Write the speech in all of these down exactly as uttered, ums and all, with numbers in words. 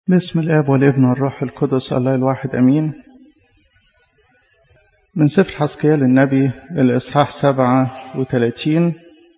باسم الآب والابن والروح القدس الله الواحد أمين. من سفر حزقيال النبي الإصحاح سبعة وثلاثين.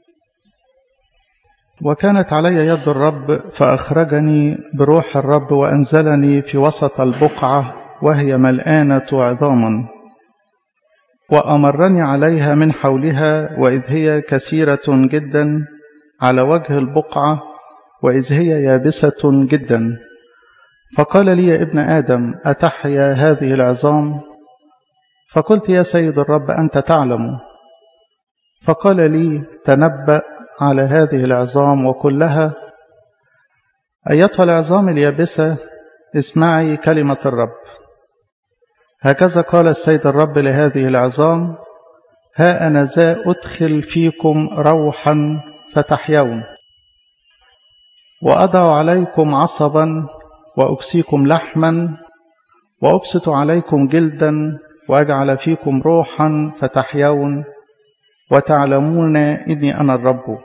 وكانت علي يد الرب فأخرجني بروح الرب وأنزلني في وسط البقعة وهي ملآنة عظاما، وأمرني عليها من حولها، وإذ هي كثيرة جدا على وجه البقعة، وإذ هي يابسة جدا. فقال لي: يا ابن آدم، أتحيا هذه العظام؟ فقلت: يا سيد الرب أنت تعلم. فقال لي: تنبأ على هذه العظام وقل لها: أيتها العظام اليابسة، اسمعي كلمة الرب. هكذا قال السيد الرب لهذه العظام: ها أنا ذا أدخل فيكم روحا فتحيون، وأضع عليكم عصبا، وأكسيكم لحما، وأبسط عليكم جلدا، وأجعل فيكم روحا فتحيون، وتعلمون إني أنا الرب.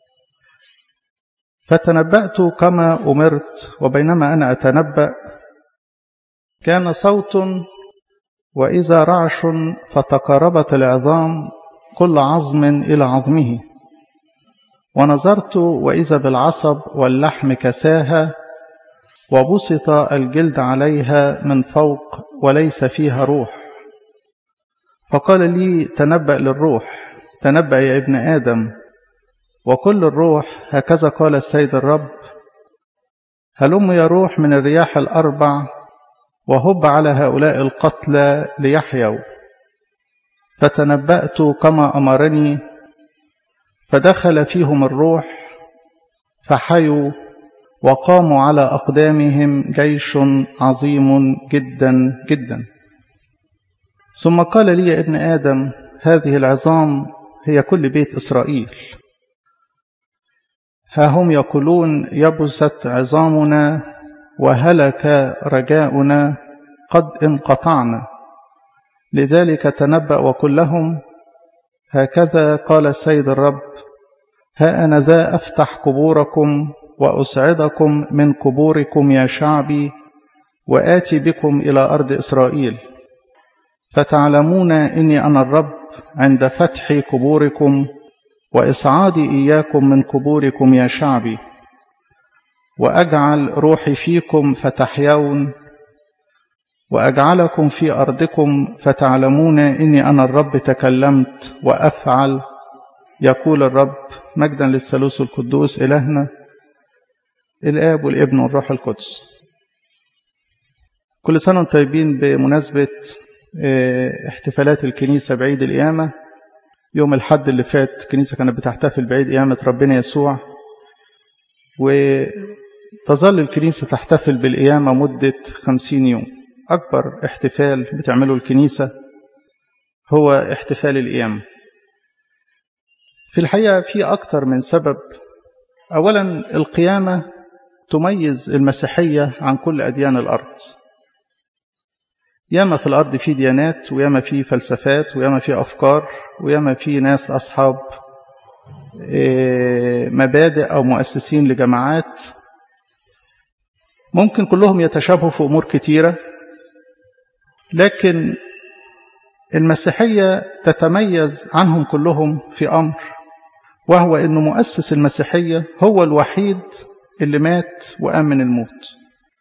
فتنبأت كما أمرت، وبينما أنا أتنبأ كان صوت وإذا رعش، فتقاربت العظام كل عظم إلى عظمه. ونظرت وإذا بالعصب واللحم كساها، وبسط الجلد عليها من فوق، وليس فيها روح. فقال لي: تنبأ للروح، تنبأ يا ابن آدم، وكل الروح هكذا قال السيد الرب: هلم يا روح من الرياح الأربع، وهب على هؤلاء القتلى ليحيوا. فتنبأت كما أمرني، فدخل فيهم الروح فحيوا، وقاموا على أقدامهم جيش عظيم جدا جدا. ثم قال لي: يا ابن آدم، هذه العظام هي كل بيت إسرائيل. ها هم يقولون: يبست عظامنا وهلك رجاؤنا، قد انقطعنا. لذلك تنبأ وقل لهم: هكذا قال السيد الرب: ها أنا ذا أفتح قبوركم وأصعدكم من قبوركم يا شعبي، وآتي بكم إلى أرض إسرائيل. فتعلمون إني أنا الرب عند فتح قبوركم وإصعادي إياكم من قبوركم يا شعبي، وأجعل روحي فيكم فتحيون، وأجعلكم في أرضكم، فتعلمون إني أنا الرب تكلمت وأفعل، يقول الرب. مجدا للثالوث القدوس إلهنا الآب والابن والروح القدس. كل سنة وانتم طيبين بمناسبة احتفالات الكنيسة بعيد القيامة. يوم الحد اللي فات الكنيسة كانت بتحتفل بعيد قيامة ربنا يسوع، وتظل الكنيسة تحتفل بالقيامة مدة خمسين يوم. أكبر احتفال بتعمله الكنيسة هو احتفال القيامة. في الحقيقة في أكتر من سبب. أولا، القيامة تميز المسيحية عن كل أديان الأرض. ياما في الأرض في ديانات، وياما في فلسفات، وياما في أفكار، وياما في ناس أصحاب مبادئ أو مؤسسين لجماعات، ممكن كلهم يتشابهوا في أمور كتيرة، لكن المسيحية تتميز عنهم كلهم في أمر، وهو أن مؤسس المسيحية هو الوحيد اللي مات وقام من الموت.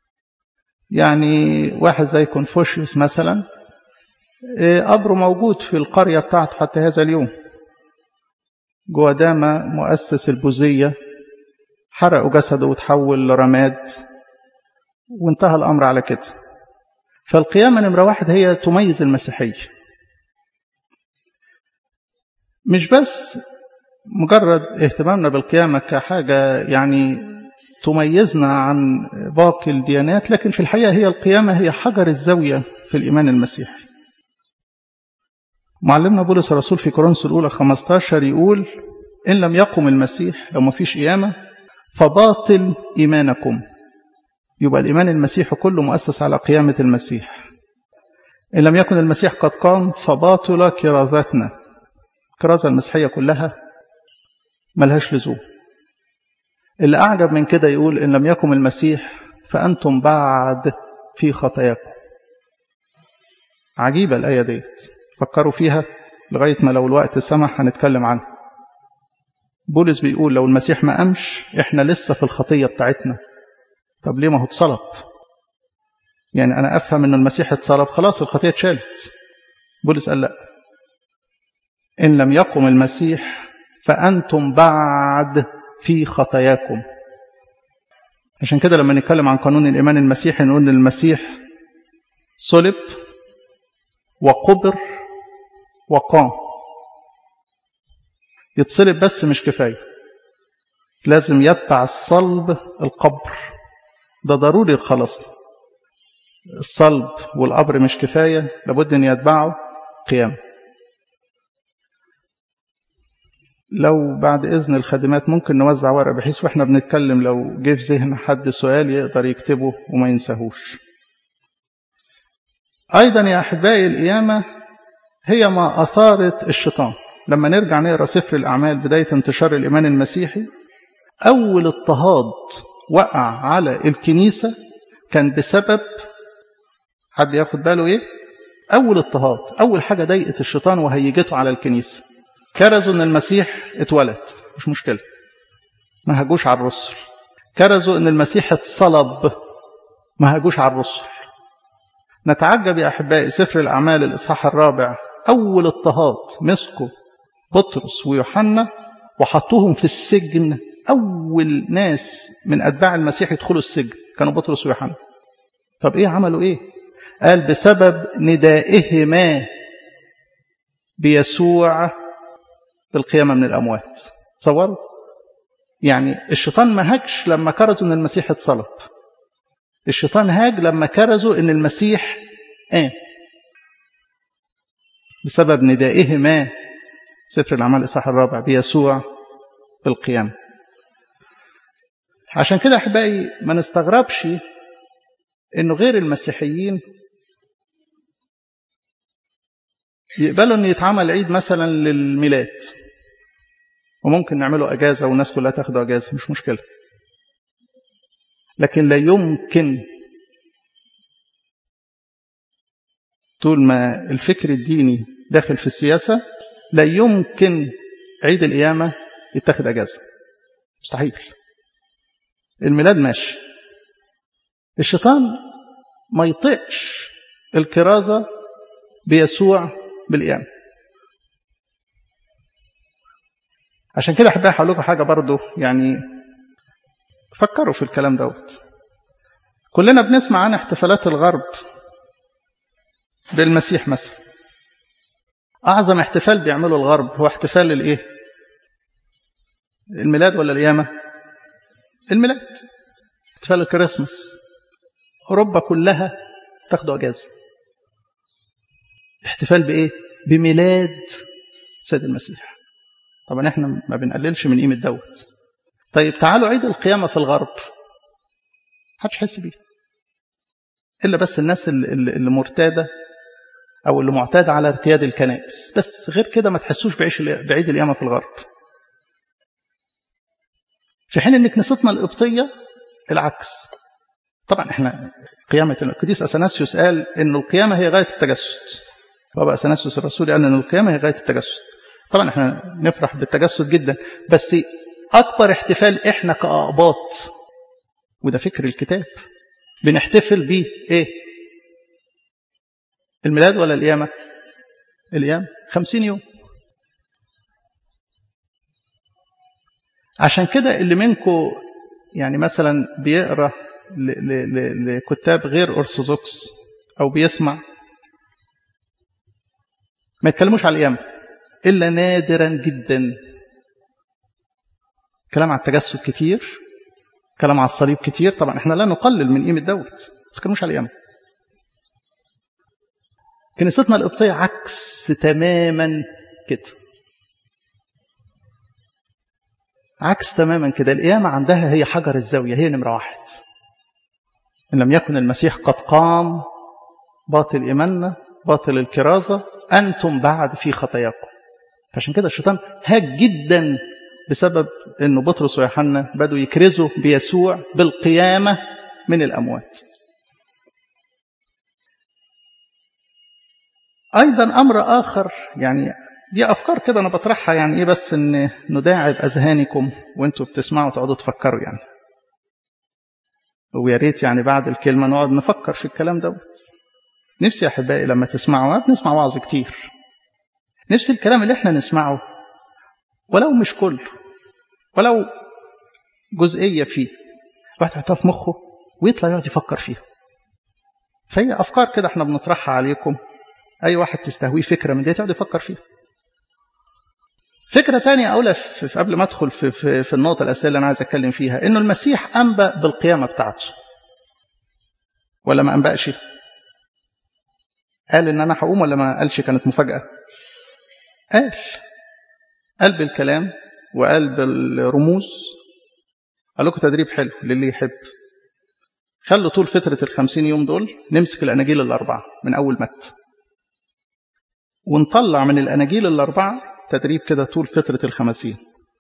يعني واحد زي كونفوشيوس مثلا، قبره موجود في القرية بتاعته حتى هذا اليوم. جواداما مؤسس البوذية حرقوا جسده وتحول لرماد، وانتهى الأمر على كده. فالقيامة نمرة واحد هي تميز المسيحية. مش بس مجرد اهتمامنا بالقيامة كحاجة يعني تميزنا عن باقي الديانات، لكن في الحقيقة هي القيامة هي حجر الزاوية في الإيمان المسيحي. معلمنا بولس الرسول في كورنثوس الأولى خمسة عشر يقول: إن لم يقم المسيح، لو ما فيش قيامة، فباطل إيمانكم. يبقى الإيمان المسيحي كله مؤسس على قيامة المسيح. إن لم يكن المسيح قد قام، فباطل كرازتنا. الكرازة المسيحية كلها ملهاش لزوم. اللي أعجب من كده يقول: إن لم يقم المسيح فأنتم بعد في خطاياكم. عجيبة الآية ديت، فكروا فيها لغاية ما لو الوقت سمح هنتكلم عنها. بولس بيقول لو المسيح ما قامش احنا لسه في الخطية بتاعتنا. طب ليه؟ ما هو اتصلب. يعني أنا أفهم أن المسيح اتصلب خلاص الخطية اتشالت. بولس قال لا، إن لم يقم المسيح فأنتم بعد في خطاياكم. عشان كده لما نتكلم عن قانون الإيمان المسيحي نقول أن المسيح صلب وقبر وقام. يتصلب بس مش كفاية، لازم يتبع الصلب القبر. ده ضروري الخلاص. الصلب والقبر مش كفاية، لابد أن يتبعه قيام. لو بعد إذن الخادمات ممكن نوزع ورقة بحيث وإحنا بنتكلم لو جه في ذهن حد سؤال يقدر يكتبه وما ينساهوش. أيضا يا أحبائي القيامة هي ما أثارت الشيطان. لما نرجع نقرأ سفر الأعمال بداية انتشار الإيمان المسيحي، أول اضطهاد وقع على الكنيسة كان بسبب، حد ياخد باله إيه؟ أول اضطهاد، أول حاجة ضايقت الشيطان وهيجته على الكنيسة. كرزوا أن المسيح اتولد، مش مشكلة، ما هجوش على الرسل. كرزوا أن المسيح اتصلب، ما هجوش على الرسل. نتعجب يا أحبائي سفر الأعمال الإصحاح الرابع، أول اضطهاد مسكوا بطرس ويوحنا وحطوهم في السجن. أول ناس من أتباع المسيح يدخلوا السجن كانوا بطرس ويوحنا. طب إيه عملوا إيه؟ قال بسبب ندائهما بيسوع بالقيامة من الأموات. تصوروا؟ يعني الشيطان ما هاجش لما كرزوا أن المسيح اتصلب، الشيطان هاج لما كرزوا أن المسيح قام. بسبب ندائهما، سفر الأعمال الإصحاح الرابع، بيسوع بالقيامة. عشان كده أحبائي ما نستغربش إنه غير المسيحيين يقبلوا أن يتعمل عيد مثلا للميلاد، وممكن نعمله أجازة والناس كلها تاخد أجازة، مش مشكلة. لكن لا يمكن طول ما الفكر الديني داخل في السياسة لا يمكن عيد القيامة يتاخد أجازة، مستحيل. الميلاد ماشي. الشيطان ما يطيقش الكرازة بيسوع بالقيامة. عشان كده أحب أقول لكم حاجة برضو، يعني فكروا في الكلام دوت. كلنا بنسمع عن احتفالات الغرب بالمسيح مثلا. أعظم احتفال بيعمله الغرب هو احتفال الإيه؟ الميلاد ولا القيامة؟ الميلاد، احتفال الكريسماس. أوروبا كلها تاخدوا أجازة. احتفال بإيه؟ بميلاد سيد المسيح. طبعا احنا ما بنقللش من قيمة دوت. طيب تعالوا عيد القيامة في الغرب، محدش يحس بيه إلا بس الناس اللي مرتادة أو اللي معتادة على ارتياد الكنائس، بس غير كده ما تحسوش بعيد القيامة في الغرب. في حين ان كنيستنا القبطية العكس. طبعا احنا قيامة القديس أثناسيوس قال ان القيامة هي غاية التجسد، وابا أثناسيوس الرسول قال ان القيامة هي غاية التجسد. طبعا احنا نفرح بالتجسد جدا، بس اكبر احتفال احنا كأقباط، وده فكر الكتاب، بنحتفل بيه ايه؟ الميلاد ولا القيامة؟ القيامة. خمسين يوم. عشان كده اللي منكم يعني مثلا بيقرأ لكتاب غير أرثوذكس أو بيسمع، ما يتكلموش على القيامة إلا نادرا جدا. كلام على التجسد كتير، كلام على الصليب كتير. طبعا احنا لا نقلل من قيمة دوت، بس ما يتكلموش على القيامة. كنيستنا القبطية عكس تماما كده، عكس تماما كده. القيامة عندها هي حجر الزاوية، هي نمرة واحد. إن لم يكن المسيح قد قام باطل إيماننا، باطل الكرازة، أنتم بعد في خطاياكم. فعشان كده الشيطان هاج جدا بسبب أنه بطرس ويوحنا بدوا يكرزوا بيسوع بالقيامة من الأموات. أيضا أمر آخر، يعني دي أفكار كده أنا بطرحها، يعني إيه بس إن نداعب أذهانكم وإنتوا بتسمعوا تقعدوا تفكروا يعني، ويا ريت يعني بعد الكلمة نقعد نفكر في الكلام دوت. نفسي يا أحبائي لما تسمعوا، بنسمع وعظ كتير، نفس الكلام اللي احنا نسمعه ولو مش كله، ولو جزئية فيه، الواحد يحطها في مخه ويطلع يقعد يفكر فيها. فهي أفكار كده احنا بنطرحها عليكم، أي واحد تستهويه فكرة من دي يقعد يفكر فيها. فكرة تانية أولى في قبل ما أدخل في, في, في النقطة الأساسية اللي أنا عايز أتكلم فيها، إنه المسيح أنبأ بالقيامة بتاعته ولا ما أنبأش؟ قال إن أنا هقوم ولا ما قالش؟ كانت مفاجأة. قال قال بالكلام وقال بالرموز. قال لكم تدريب حلو للي يحب، خلوا طول فترة الخمسين يوم دول نمسك الأناجيل الأربعة من أول متى، ونطلع من الأناجيل الأربعة تدريب كده طول فترة الخمسين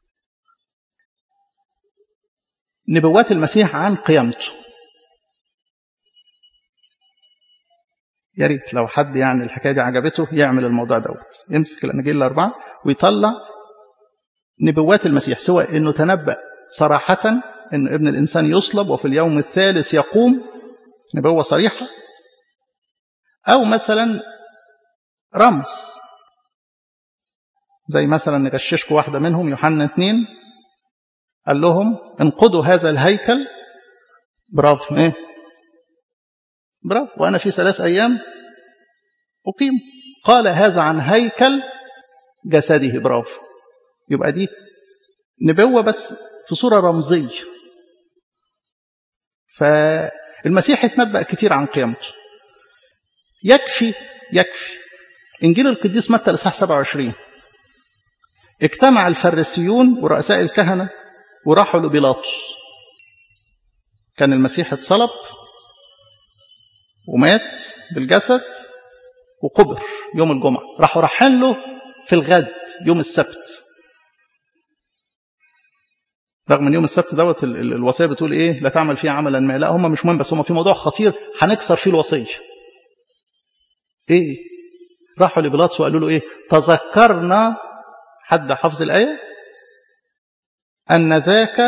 نبوات المسيح عن قيامته. يا ريت لو حد يعني الحكاية دي عجبته يعمل الموضوع دوت، يمسك الأناجيل الأربعة ويطلع نبوات المسيح، سواء إنه تنبأ صراحة إن ابن الإنسان يصلب وفي اليوم الثالث يقوم، نبوة صريحة، أو مثلا رمز، زي مثلا نغششكم واحدة منهم، يوحنا اثنين قال لهم انقضوا هذا الهيكل، برافو ايه برافو، وأنا في ثلاث أيام أقيم. قال هذا عن هيكل جسده، برافو. يبقى دي نبوة بس في صورة رمزية. فالمسيح يتنبأ كتير عن قيامته. يكفي يكفي إنجيل القديس متى الإصحاح سبعة وعشرين، اجتمع الفريسيون ورؤساء الكهنة وراحوا لبيلاطس. كان المسيح اتصلب ومات بالجسد وقبر يوم الجمعة، راحوا رايحين له في الغد يوم السبت، رغم ان يوم السبت دوت الوصية بتقول ايه؟ لا تعمل فيه عملا ما. لا هم مش مهم، بس هم في موضوع خطير هنكسر فيه الوصية. ايه؟ راحوا لبيلاطس وقالوا له ايه؟ تذكرنا، حد حفظ الآية؟ أن ذاك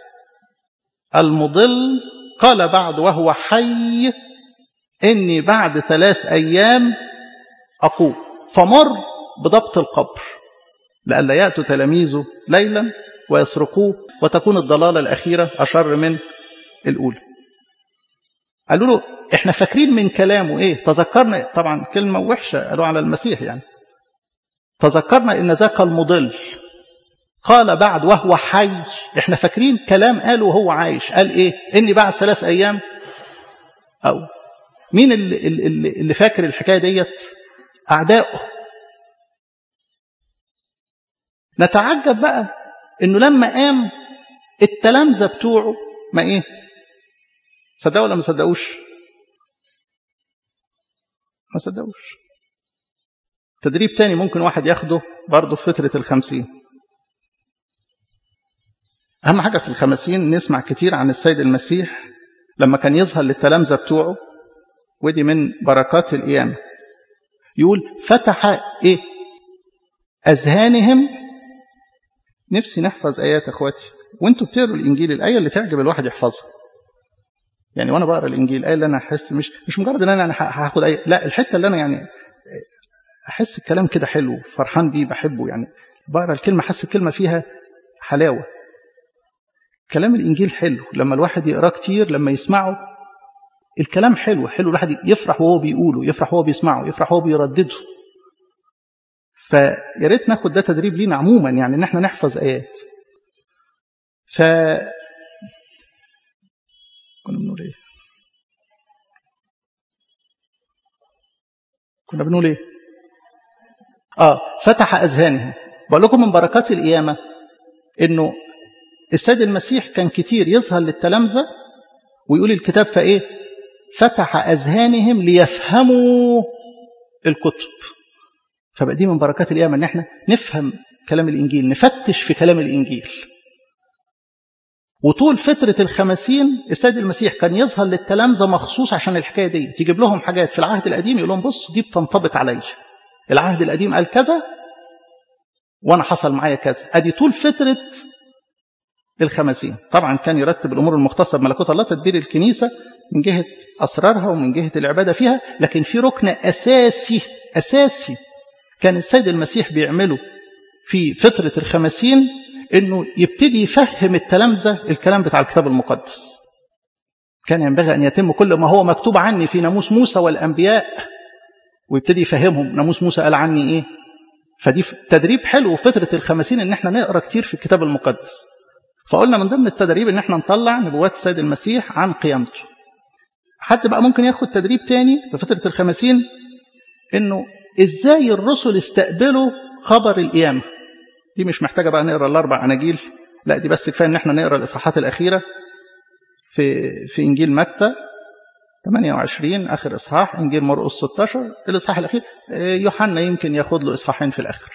المضل قال بعد وهو حي إني بعد ثلاث أيام أقوم، فمر بضبط القبر لئلا يأتوا تلاميذه ليلا ويسرقوه وتكون الضلالة الأخيرة أشر من الأولى. قالوا له إحنا فاكرين من كلامه إيه؟ تذكرنا، طبعا كلمة وحشة قالوا على المسيح يعني، تذكرنا إن ذاك المضل قال بعد وهو حي. إحنا فاكرين كلام قاله وهو عايش، قال إيه؟ إني بعد ثلاث أيام أو مين اللي, اللي, اللي فاكر الحكاية ديت؟ أعدائه. نتعجب بقى إنه لما قام التلامذة بتوعه ما إيه؟ صدقوا ولا ما صدقوش؟ ما صدقوش. تدريب تاني ممكن واحد ياخده برضه في فترة الخمسين. أهم حاجة في الخمسين نسمع كتير عن السيد المسيح لما كان يظهر للتلامذة بتوعه، ودي من بركات القيامة. يقول فتح إيه؟ أذهانهم. نفسي نحفظ آيات أخواتي وانتوا بتقروا الإنجيل، الآية اللي تعجب الواحد يحفظها. يعني وأنا بقرأ الإنجيل الآية اللي أنا أحس مش مش مجرد إن أنا هاخد آية، لا، الحتة اللي أنا يعني أحس الكلام كده حلو فرحان بيه بحبه، يعني بقرأ الكلمة أحس الكلمة فيها حلاوة. كلام الإنجيل حلو لما الواحد يقرأ كتير، لما يسمعه الكلام حلو حلو، الواحد يفرح وهو بيقوله، يفرح وهو بيسمعه، يفرح وهو بيردده. فيا ريت ناخد ده تدريب لينا عموما، يعني ان احنا نحفظ ايات. ف كنا بنقول ايه كنا بنقول ايه اه فتح اذهانهم. بقول لكم من بركات القيامه انه السيد المسيح كان كتير يظهر للتلامذه ويقول الكتاب فايه؟ فتح اذهانهم ليفهموا الكتب. فبقى دي من بركات القيامه ان احنا نفهم كلام الانجيل، نفتش في كلام الانجيل. وطول فترة الخمسين السيد المسيح كان يظهر للتلامذة مخصوص عشان الحكاية دي، تجيب لهم حاجات في العهد القديم يقول لهم بص دي بتنطبق علي، العهد القديم قال كذا وأنا حصل معايا كذا. أدي طول فترة الخمسين. طبعا كان يرتب الأمور المختصة بملكوت الله، تدبير الكنيسة من جهة أسرارها ومن جهة العبادة فيها، لكن في ركن أساسي أساسي كان السيد المسيح بيعمله في فترة الخمسين، إنه يبتدي يفهم التلامذة الكلام بتاع الكتاب المقدس. كان ينبغي أن يتم كل ما هو مكتوب عني في ناموس موسى والأنبياء، ويبتدي يفهمهم ناموس موسى قال عني إيه. فدي تدريب حلو في فترة الخمسين إن احنا نقرأ كتير في الكتاب المقدس. فقلنا من ضمن التدريب إن احنا نطلع نبوات السيد المسيح عن قيامته. حتى بقى ممكن ياخد تدريب تاني في فترة الخمسين، إنه إزاي الرسل استقبلوا خبر القيامة. دي مش محتاجة بقى نقرأ الأربع أناجيل، لا دي بس كفاية إن احنا نقرأ الإصحاحات الأخيرة في في إنجيل متى ثمانية وعشرين آخر إصحاح، إنجيل مرقس ستة عشر الإصحاح الأخير، يوحنا يمكن ياخد له إصحاحين في الآخر.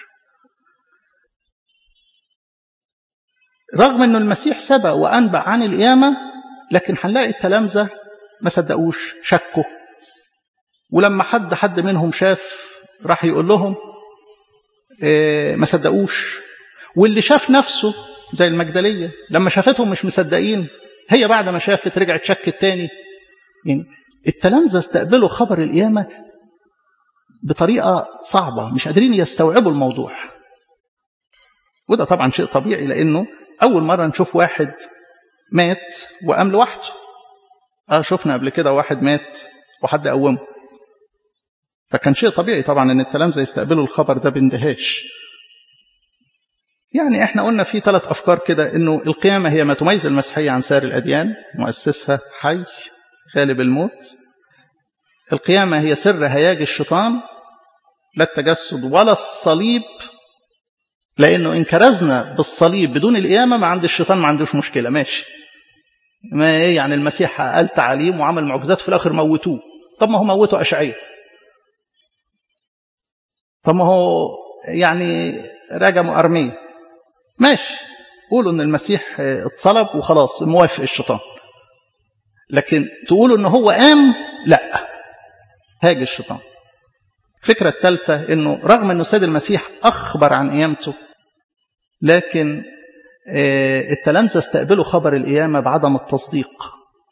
رغم إنه المسيح سبق وأنبأ عن القيامة، لكن هنلاقي التلامذة ما صدقوش، شكوا. ولما حد حد منهم شاف راح يقول لهم ما صدقوش. واللي شاف نفسه زي المجدلية لما شافتهم مش مصدقين، هي بعد ما شافت رجعت شكت تاني. يعني التلامذة استقبلوا خبر القيامة بطريقة صعبة، مش قادرين يستوعبوا الموضوع. وده طبعا شيء طبيعي، لأنه أول مرة نشوف واحد مات وقام لوحده. آه شفنا قبل كده واحد مات وحد قومه، فكان شيء طبيعي طبعا أن التلامذة يستقبلوا الخبر ده باندهاش. يعني احنا قلنا في ثلاث أفكار كده، أنه القيامة هي ما تميز المسيحية عن سائر الأديان، مؤسسها حي غالب الموت. القيامة هي سر هياج الشيطان، لا التجسد ولا الصليب، لأنه إن كرزنا بالصليب بدون القيامة ما عند الشيطان ما عندوش مشكلة، ماشي. ما إيه يعني المسيح قال تعاليم وعمل معجزات في الآخر موتوه. طب ما هو موتوا أشعياء، طب ما هو يعني رجموا أرمية، ماشي. قولوا إن المسيح اتصلب وخلاص موافق الشيطان. لكن تقولوا إن هو قام، لا، هاج الشيطان. الفكرة الثالثة إنه رغم إنه السيد المسيح أخبر عن قيامته، لكن التلامذة استقبلوا خبر القيامة بعدم التصديق.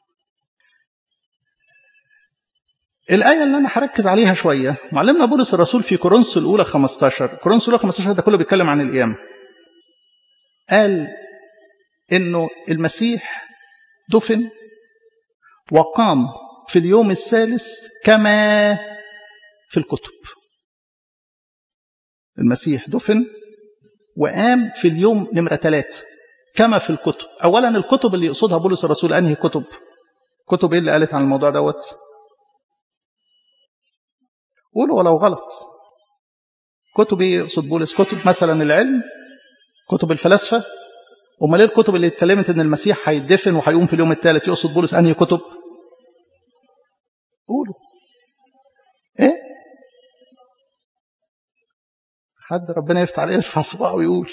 الآية اللي أنا هركز عليها شوية معلمنا بولس الرسول في كورنثوس الأولى خمسة عشر. كورنثوس الأولى خمسة عشر ده كله بيتكلم عن القيامة. قال إنه المسيح دفن وقام في اليوم الثالث كما في الكتب. المسيح دفن وقام في اليوم نمرة ثلاثة كما في الكتب. أولا الكتب اللي يقصدها بولس الرسول أنهي كتب؟ كتب إيه اللي قالت عن الموضوع دوت؟ قولوا ولو غلط. كتب إيه يقصد بولس؟ كتب مثلا العلم، كتب الفلاسفة. وما ليه الكتب اللي اتكلمت أن المسيح هيدفن وهيقوم في اليوم الثالث يقصد بولس أنهي كتب؟ قولوا إيه؟ حد ربنا يفتح عليه يرفع صباعه ويقول.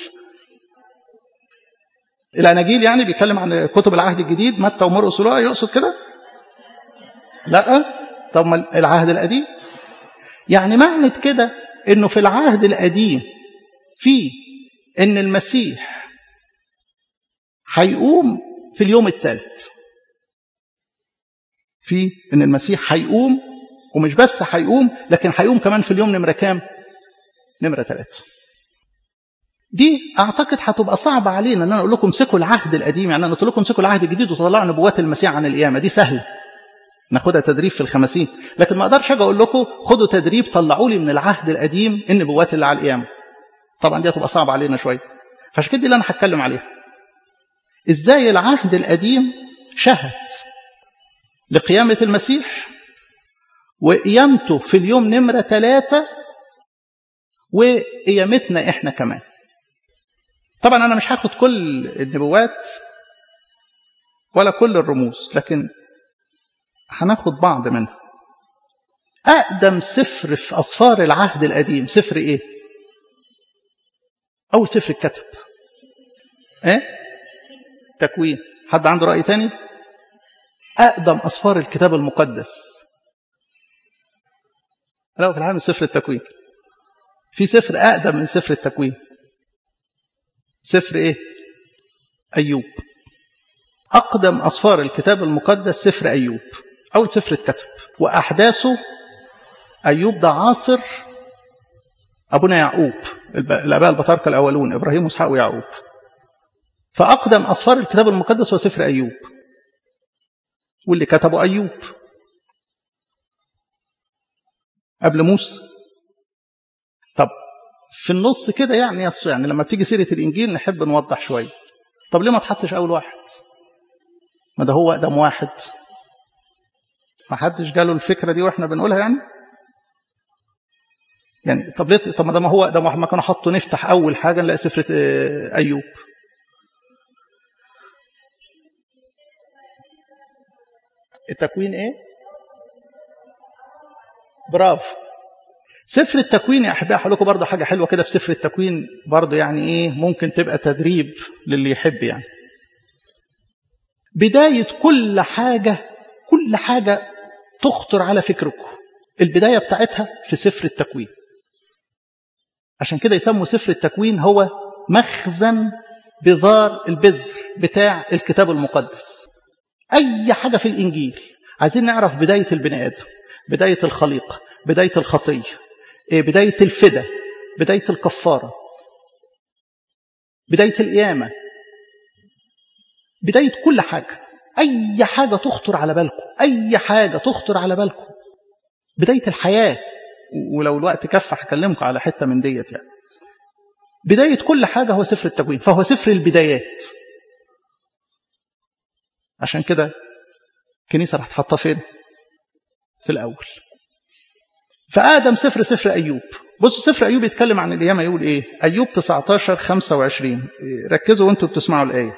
الأناجيل يعني بيتكلم عن كتب العهد الجديد، متى ومرقس ولوقا، يقصد كده؟ لا. طب ما العهد القديم؟ يعني معنى كده إنه في العهد القديم في إن المسيح هيقوم في اليوم الثالث، في إن المسيح هيقوم، ومش بس هيقوم لكن هيقوم كمان في اليوم نمرة كام؟ نمرة ثلاثة. دي أعتقد هتبقى صعبة علينا أن أنا أقول لكم امسكوا العهد القديم، يعني أنا قلت لكم امسكوا العهد الجديد وتطلعوا نبوات المسيح عن القيامة. دي سهل ناخدها تدريب في الخمسين، لكن ما أقدرش أجي أقول لكم خدوا تدريب طلعوا لي من العهد القديم النبوات اللي على القيامة. طبعا دي هتبقى صعبة علينا شوية. فعشان كده اللي أنا هتكلم عليها إزاي العهد القديم شهد لقيامة المسيح وقيامته في اليوم نمرة ثلاثة وقيامتنا إحنا كمان. طبعا أنا مش هاخد كل النبوات ولا كل الرموز، لكن هناخد بعض منها. أقدم سفر في أسفار العهد القديم سفر إيه؟ أول سفر الكتب إيه؟ تكوين. حد عنده رأي تاني؟ أقدم أسفار الكتاب المقدس لا في العالم سفر التكوين. في سفر أقدم من سفر التكوين، سفر إيه؟ أيوب. أقدم أسفار الكتاب المقدس سفر أيوب، أول سفر اتكتب، وأحداثه أيوب ده عاصر أبونا يعقوب، الآباء البطاركة الأولون إبراهيم وإسحاق ويعقوب. فأقدم أسفار الكتاب المقدس هو سفر أيوب، واللي كتبه أيوب قبل موسى. طب في النص كده يعني يعني لما بتيجي سيرة الإنجيل نحب نوضح شوية. طب ليه ما تحطش أول واحد؟ ما ده هو أقدم واحد. ما حدش جاله الفكرة دي وإحنا بنقولها يعني يعني طب ليه؟ طب ما ده ما هو أقدم واحد، ما كانوا حطوا نفتح أول حاجة نلاقي سفر أيوب. التكوين إيه؟ برافو. سفر التكوين يا أحبائي هقول لكم برضه حاجة حلوة كده في سفر التكوين برضه، يعني إيه ممكن تبقى تدريب للي يحب. يعني بداية كل حاجة، كل حاجة تخطر على فكركم البداية بتاعتها في سفر التكوين. عشان كده يسموا سفر التكوين هو مخزن بذار البذر بتاع الكتاب المقدس. أي حاجة في الإنجيل عايزين نعرف بداية البني آدم، بداية الخليقة، بداية الخطية، بداية الفداء، بداية الكفارة، بداية القيامة، بداية كل حاجة. أي حاجة تخطر على بالكم، أي حاجة تخطر على بالكم، بداية الحياة. ولو الوقت كفى هكلمكم على حتة من ديت. يعني بداية كل حاجة هو سفر التكوين، فهو سفر البدايات. عشان كده الكنيسة راح تحطها فين؟ في الأول. فآدم سفر سفر أيوب. بصوا سفر أيوب يتكلم عن القيامة، يقول إيه؟ أيوب تسعة عشر خمسة وعشرين. ركزوا وانتوا بتسمعوا الآية.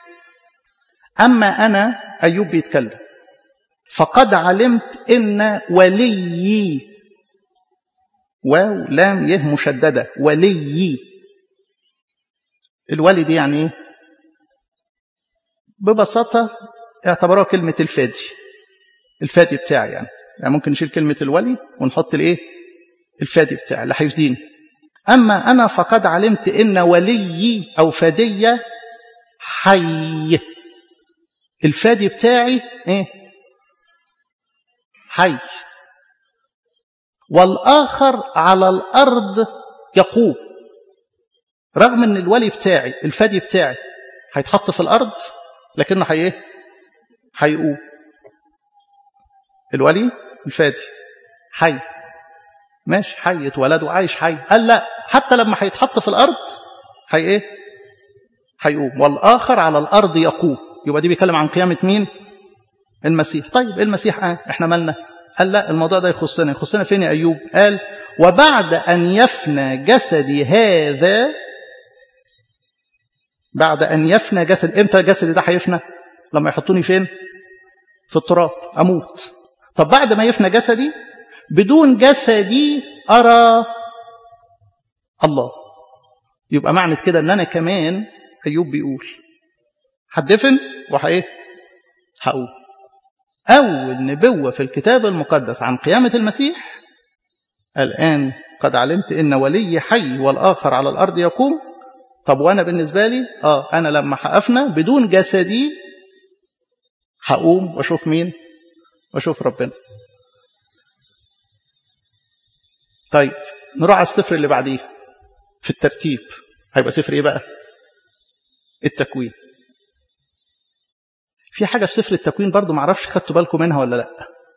أما أنا، أيوب بيتكلم، فقد علمت إن وليي، واو لام يه مشددة، وليي. الولي دي يعني إيه؟ ببساطة اعتبروها كلمة الفادي، الفادي بتاعي. يعني يعني ممكن نشيل كلمة الولي ونحط الإيه؟ الفادي بتاعي اللي هيفديني. أما أنا فقد علمت إن وليي أو فدية حي. الفادي بتاعي إيه؟ حي. والآخر على الأرض يقوم. رغم أن الولي بتاعي الفادي بتاعي هيتحط في الأرض، لكنه حي إيه؟ هيقوم. الولي الفادي حي، ماشي، حي اتولد وعايش حي. قال لا، حتى لما هيتحط في الأرض حي إيه؟ هيقوم. والآخر على الأرض يقوم. يبقى دي بيتكلم عن قيامة مين؟ المسيح. طيب المسيح آه احنا مالنا؟ قال لا، الموضوع ده يخصنا. يخصنا فين يا أيوب؟ قال وبعد أن يفنى جسدي هذا. بعد أن يفنى جسد. امتى جسدي ده هيفنى؟ لما يحطوني فين؟ في التراب أموت. طب بعد ما يفنى جسدي، بدون جسدي أرى الله. يبقى معنى كده أن أنا كمان، أيوب بيقول هدفن وحايه هقوم. أول نبوة في الكتاب المقدس عن قيامة المسيح، الآن قد علمت إن ولي حي والآخر على الأرض يقوم. طب وأنا بالنسبة لي آه أنا لما هأفنى بدون جسدي هقوم وأشوف مين؟ وأشوف ربنا. طيب نروح على السفر اللي بعديه في الترتيب. هيبقى سفر إيه بقى؟ التكوين. في حاجة في سفر التكوين برضو معرفش خدتوا بالكم منها ولا لا.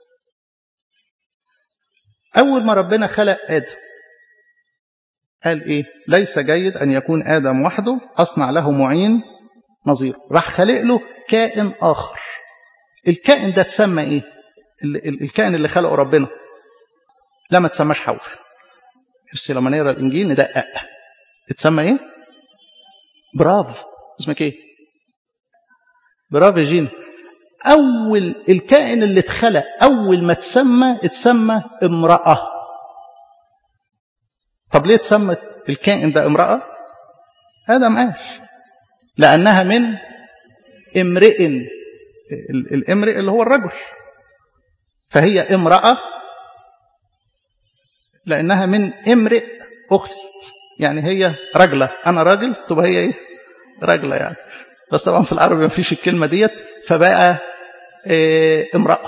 أول ما ربنا خلق آدم قال إيه؟ ليس جيد أن يكون آدم وحده، أصنع له معين نظير. راح خلق له كائن آخر. الكائن ده تسمى إيه؟ الكائن اللي خلقه ربنا لا ما تسماش حول. بس لما نقرأ الإنجيل ندقق تسمى إيه؟ برافو. اسمك إيه؟ برافو جين. أول الكائن اللي اتخلق أول ما تسمى اتسمى امرأة. طب ليه تسمى الكائن ده امرأة؟ آدم قال لأنها من امرئ، الامرئ اللي هو الرجل، فهي امرأة لأنها من امرئ أخذت، يعني هي رجلة، أنا راجل تبقى هي إيه؟ رجلة يعني. بس طبعا في العربي ما فيش الكلمة ديت، فبقى إيه امرأة.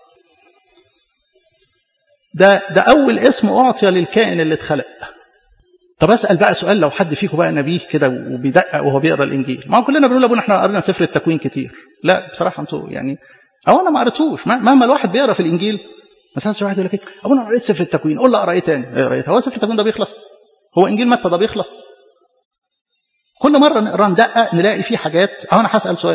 ده ده أول اسم أعطي للكائن اللي اتخلق. طب أسأل بقى سؤال، لو حد فيكم بقى نبيه كده وبيدقق وهو بيقرأ الإنجيل، ما كلنا بنقول أبونا إحنا قرينا سفر التكوين كتير. لا بصراحة أنتوا يعني، أو أنا ما قريتوش. مهما الواحد بيقرأ في الإنجيل، مثلا واحد يقول لك إيه أبونا أنا قريت سفر التكوين، قول له أقرأ إيه تاني؟ إيه قريت؟ هو سفر التكوين ده بيخلص؟ هو إنجيل متى ده بيخلص؟ كل مرة نقرأ ندقق نلاقي فيه حاجات. أو أنا هسأل سؤال،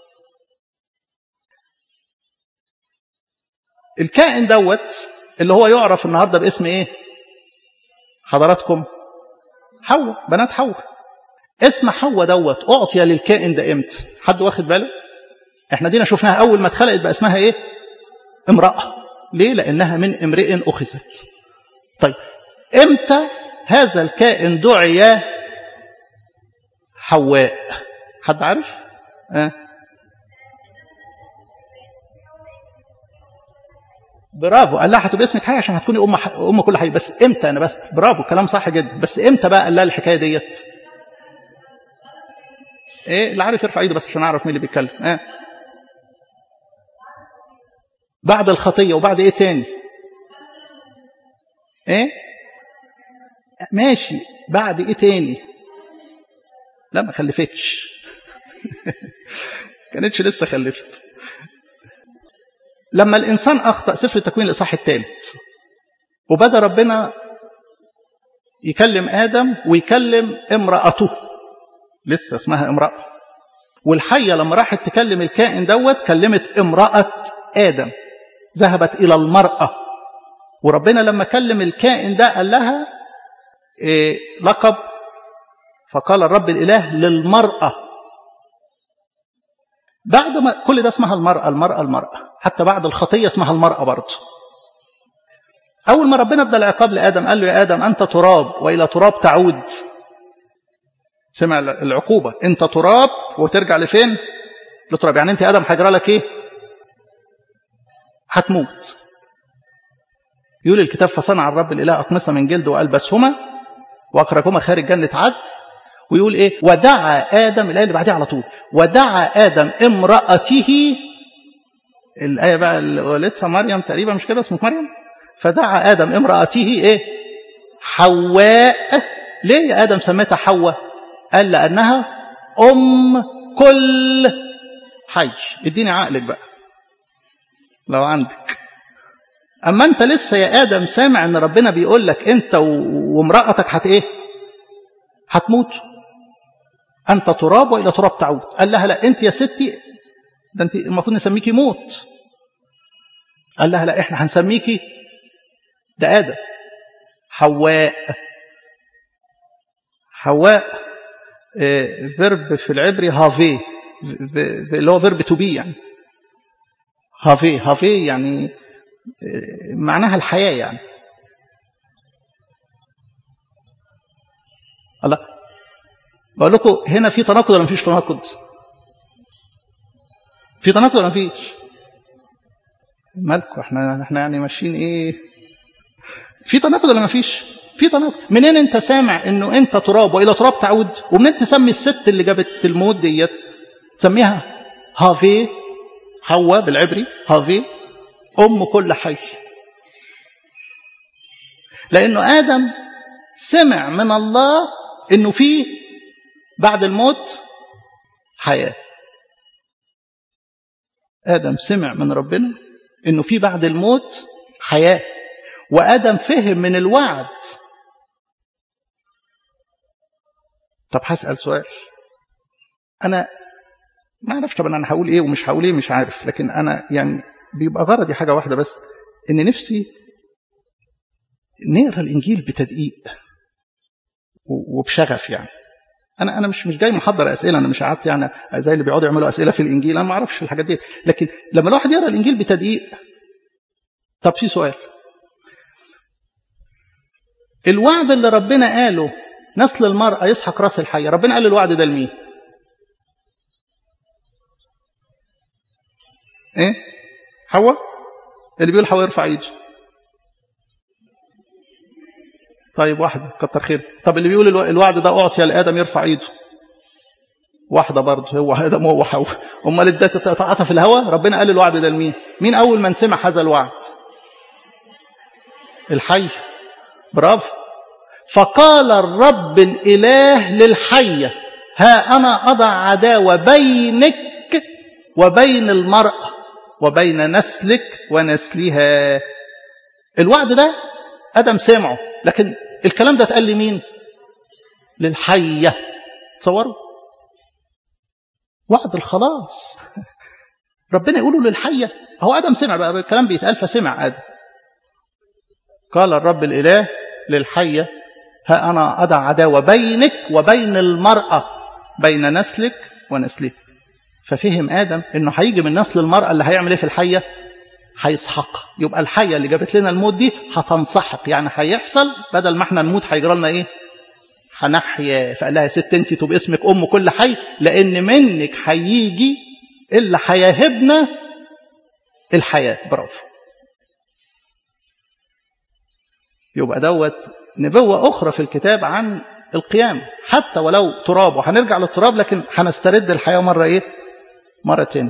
الكائن دوت اللي هو يعرف النهاردة باسم إيه حضراتكم؟ حواء، بنات حواء. اسم حواء دوت أعطي للكائن ده إمتى؟ حد واخد باله؟ إحنا دينا شفناها أول ما اتخلقت بقى اسمها إيه؟ امرأة. ليه؟ لأنها من امرئ أخذت. طيب إمتى هذا الكائن دعي حواء؟ حد عارف؟ أه؟ برافو، قال لها هتبقى اسمك حي عشان هتكوني ام ح... ام كل حي. بس امتى؟ انا بس برافو، كلام صح جدا. بس امتى بقى قال لها الحكايه ديت؟ ايه اللي عارف يرفع ايده بس عشان اعرف مين اللي بيتكلم. اه بعد الخطيه. وبعد ايه تاني؟ ايه ماشي، بعد ايه تاني؟ لا ما خلفتش كانتش لسه خلفت. لما الانسان اخطا، سفر التكوين الاصحاح الثالث، وبدا ربنا يكلم ادم ويكلم امراته، لسه اسمها امراه. والحيه لما راحت تكلم الكائن دوت كلمت امراه ادم، ذهبت الى المراه. وربنا لما كلم الكائن ده قال لها إيه لقب، فقال الرب الاله للمراه. بعد ما كل ده اسمها المراه المراه المراه، حتى بعد الخطيه اسمها المراه برضه. اول ما ربنا ادى العقاب لادم قال له يا ادم انت تراب والى تراب تعود. سمع العقوبه، انت تراب وترجع لفين؟ لتراب. يعني انت يا ادم هيجرى لك ايه؟ هتموت. يقول الكتاب فصنع الرب الاله اقمصه من جلد والبسهما واخرجهما خارج جنه عدن. ويقول ايه؟ ودعا ادم، الايه اللي بعديها على طول، ودعا ادم امراته. الايه بقى اللي قالتها مريم تقريبا، مش كده اسمه مريم؟ فدعا ادم امراته ايه؟ حواء. ليه يا ادم سميتها حواء؟ قال لانها ام كل حي. اديني عقلك بقى لو عندك. اما انت لسه يا ادم سامع ان ربنا بيقول لك انت وامرأتك هت ايه؟ هتموت. انت تراب والى تراب تعود. قال لها لا انت يا ستي ده انت المفروض نسميكي موت. قال لها لا احنا هنسميكي ده ادم حواء. حواء اه فيرب في العبري هافي، اللي هو فيرب تو بي، يعني هافي هافي يعني معناها الحياة يعني. الله، بقول لكم هنا في تناقض ولا مفيش تناقض؟ في تناقض ولا مفيش؟ مالكم احنا احنا يعني ماشيين ايه؟ في تناقض ولا مفيش؟ في تناقض. منين انت سامع انه انت تراب والى تراب تعود؟ ومنين تسمي الست اللي جابت الموت ديت تسميها هافي، حواء بالعبري هافي، ام كل حي؟ لانه ادم سمع من الله انه في بعد الموت حياه. ادم سمع من ربنا انه في بعد الموت حياه، وادم فهم من الوعد. طب هسال سؤال، انا ما اعرفش طبعا انا هقول ايه ومش هقول ايه مش عارف، لكن انا يعني بيبقى غرضي حاجه واحده بس، ان نفسي نقرا الانجيل بتدقيق وبشغف. يعني انا انا مش مش جاي محضر اسئله، انا مش قعدت يعني زي اللي بيقعدوا يعملوا اسئله في الانجيل، انا ما اعرفش في الحاجات دي. لكن لما الواحد يقرا الانجيل بتدقيق، طب في سؤال، الوعد اللي ربنا قاله نسل المرأة يسحق راس الحية، ربنا قال الوعد ده لمين؟ ايه حواء؟ اللي بيقول حواء يرفع ايده. طيب واحدة كتر خير. طب اللي بيقول الوعد ده أعطي لآدم يرفع ايده. واحدة برضه، هو آدم وهو حواء. امال ادت تتعاطى في الهوى؟ ربنا قال الوعد ده لمين؟ مين أول من سمع هذا الوعد؟ الحي. برافو. فقال الرب الإله للحية ها أنا أضع عداوة بينك وبين المرأة وبين نسلك ونسلها. الوعد ده آدم سمعه، لكن الكلام ده اتقال لمين؟ للحية. تصوروا وعد الخلاص ربنا يقوله للحية. هو آدم سمع بقى الكلام بيتقال فسمع آدم. قال الرب الإله للحية ها أنا أضع عداوة بينك وبين المرأة بين نسلك ونسلك. ففهم آدم إنه هيجي من نسل المرأة اللي هيعمل إيه في الحية؟ هيسحق. يبقى الحية اللي جابت لنا الموت دي هتنسحق، يعني هيحصل بدل ما احنا نموت هيجرى لنا إيه؟ هنحيا. فقال لها يا ست انت تبقى اسمك أم كل حي، لأن منك هيجي اللي هيهبنا الحياة. برافو. يبقى دوت نبوة أخرى في الكتاب عن القيامة، حتى ولو تراب، وهنرجع للتراب لكن هنسترد الحياة مرة إيه؟ مرة تاني.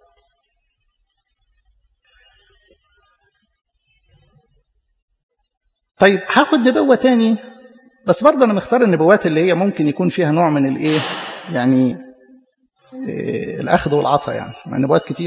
طيب هاخد نبوة تاني، بس برضه أنا مختار النبوات اللي هي ممكن يكون فيها نوع من الإيه؟ يعني إيه الأخذ والعطاء، يعني النبوات كتير.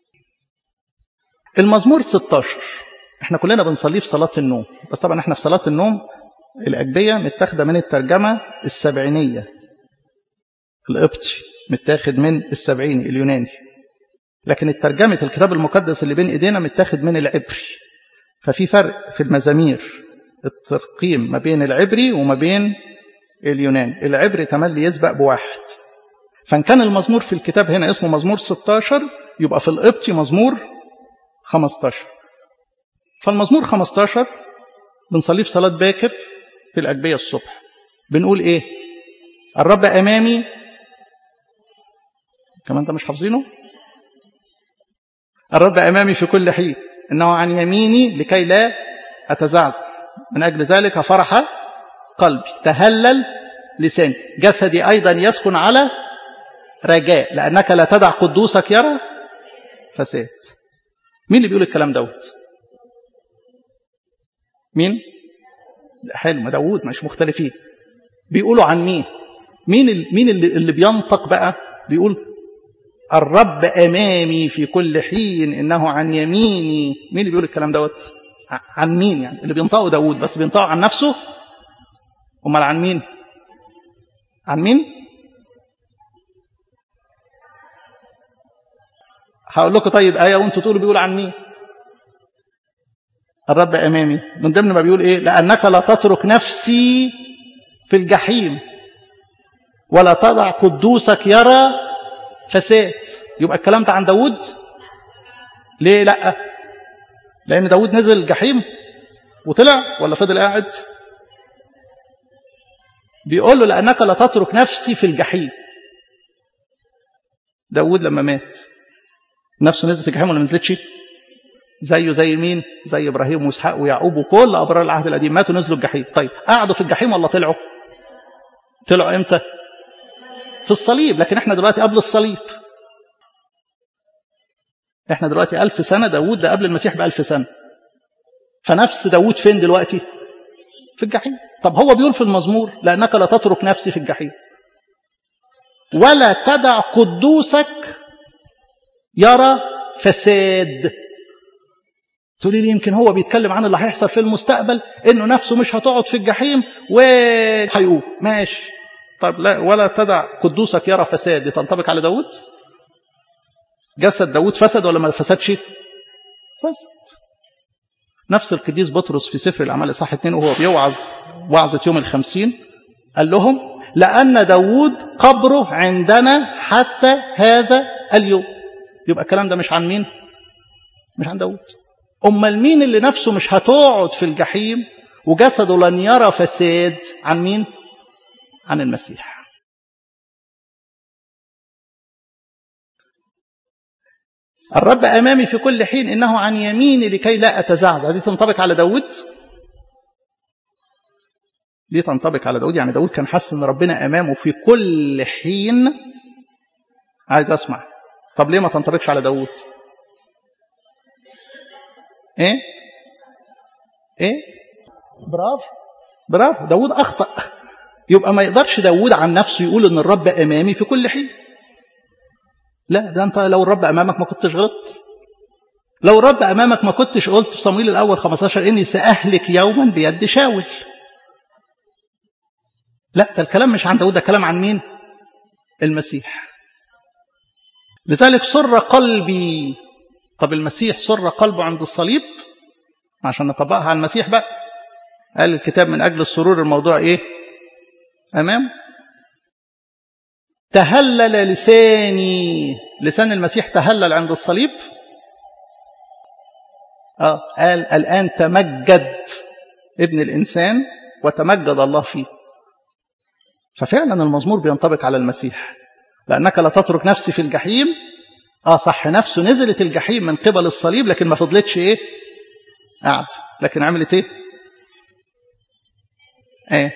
المزمور ستاشر احنا كلنا بنصليه في صلاة النوم، بس طبعا احنا في صلاة النوم الأجبية متاخدة من الترجمة السبعينية، القبطي متاخد من السبعيني اليوناني، لكن الترجمة الكتاب المقدس اللي بين ايدينا متاخد من العبري. ففي فرق في المزامير الترقيم ما بين العبري وما بين اليوناني. العبري تملي يسبق بواحد، فان كان المزمور في الكتاب هنا اسمه مزمور ستاشر يبقى في القبطي مزمور خمستاشر. فالمزمور خمستاشر بنصليه في صلاة باكر في الأجبية الصبح. بنقول إيه؟ الرب أمامي. كمان ده مش حافظينه؟ الرب أمامي في كل حين، إنه عن يميني لكي لا أتزعزع، من أجل ذلك فرح قلبي، تهلل لساني، جسدي أيضا يسكن على رجاء، لأنك لا تدع قدوسك يرى فساد. مين اللي بيقول الكلام دوت؟ مين؟ حلو، داود، مش مختلفين. بيقولوا عن مين؟ مين مين اللي, اللي بينطق بقى؟ بيقول الرب أمامي في كل حين إنه عن يميني. مين اللي بيقول الكلام دوت؟ عن مين يعني؟ اللي بينطقه داود، بس بينطقه عن نفسه؟ أمال عن مين؟ عن مين؟ هقول لكم طيب آية وانتوا تقولوا بيقول عن مين. الرب أمامي من ضمن ما بيقول إيه؟ لأنك لا تترك نفسي في الجحيم ولا تضع قدوسك يرى فساد. يبقى الكلام ده عن داود؟ ليه لأ؟ لأن داود نزل الجحيم وطلع ولا فضل قاعد؟ بيقول له لأنك لا تترك نفسي في الجحيم. داود لما مات نفسه نزلت الجحيم ولا ما نزلتش؟ زيه زي مين؟ زي إبراهيم وإسحاق ويعقوب وكل أبرار العهد القديم ماتوا نزلوا الجحيم. طيب قعدوا في الجحيم ولا طلعوا؟ طلعوا إمتى؟ في الصليب. لكن احنا دلوقتي قبل الصليب، احنا دلوقتي ألف سنة، داود ده قبل المسيح بألف سنة. فنفس داود فين دلوقتي؟ في الجحيم. طب هو بيقول في المزمور لأنك لا تترك نفسي في الجحيم ولا تدع قدوسك يرى فساد. تقولي لي يمكن هو بيتكلم عن اللي هيحصل في المستقبل، انه نفسه مش هتقعد في الجحيم وهيقوم. ماشي. طب لا، ولا تدع قدوسك يرى فساد دي تنطبق على داود؟ جسد داود فسد ولا ما فسدش؟ فسد. نفس القديس بطرس في سفر الأعمال إصحاح اتنين وهو بيوعظ وعظة يوم الخمسين قال لهم لأن داود قبره عندنا حتى هذا اليوم. يبقى الكلام ده مش عن مين؟ مش عن داود. أمال مين اللي نفسه مش هتقعد في الجحيم وجسده لن يرى فساد؟ عن مين؟ عن المسيح. الرب أمامي في كل حين، إنه عن يميني لكي لا أتزعزع. دي تنطبق على داود، دي تنطبق على داود. يعني داود كان حاسس إن ربنا أمامه في كل حين. عايز أسمع، طب ليه ما تنطبقش على داود؟ إيه إيه برافو برافو، داود أخطأ. يبقى ما يقدرش داود عن نفسه يقول إن الرب أمامي في كل حين. لا، ده أنت لو الرب أمامك ما كنتش غلطت. لو الرب أمامك ما كنتش قلت في صموئيل الأول خمسة عشر إني سأهلك يوما بيد شاول. لا، ده الكلام مش عن داود، ده كلام عن مين؟ المسيح. لذلك سر قلبي. طب المسيح سر قلبه عند الصليب، عشان نطبقها على المسيح بقى. قال الكتاب من أجل السرور الموضوع إيه؟ أمام. تهلل لساني، لسان المسيح تهلل عند الصليب. آه قال الآن تمجد ابن الإنسان وتمجد الله فيه. ففعلا المزمور بينطبق على المسيح. لأنك لا تترك نفسي في الجحيم. آه صح، نفسه نزلت الجحيم من قبل الصليب، لكن ما فضلتش إيه؟ قعد. لكن عملت إيه؟ إيه؟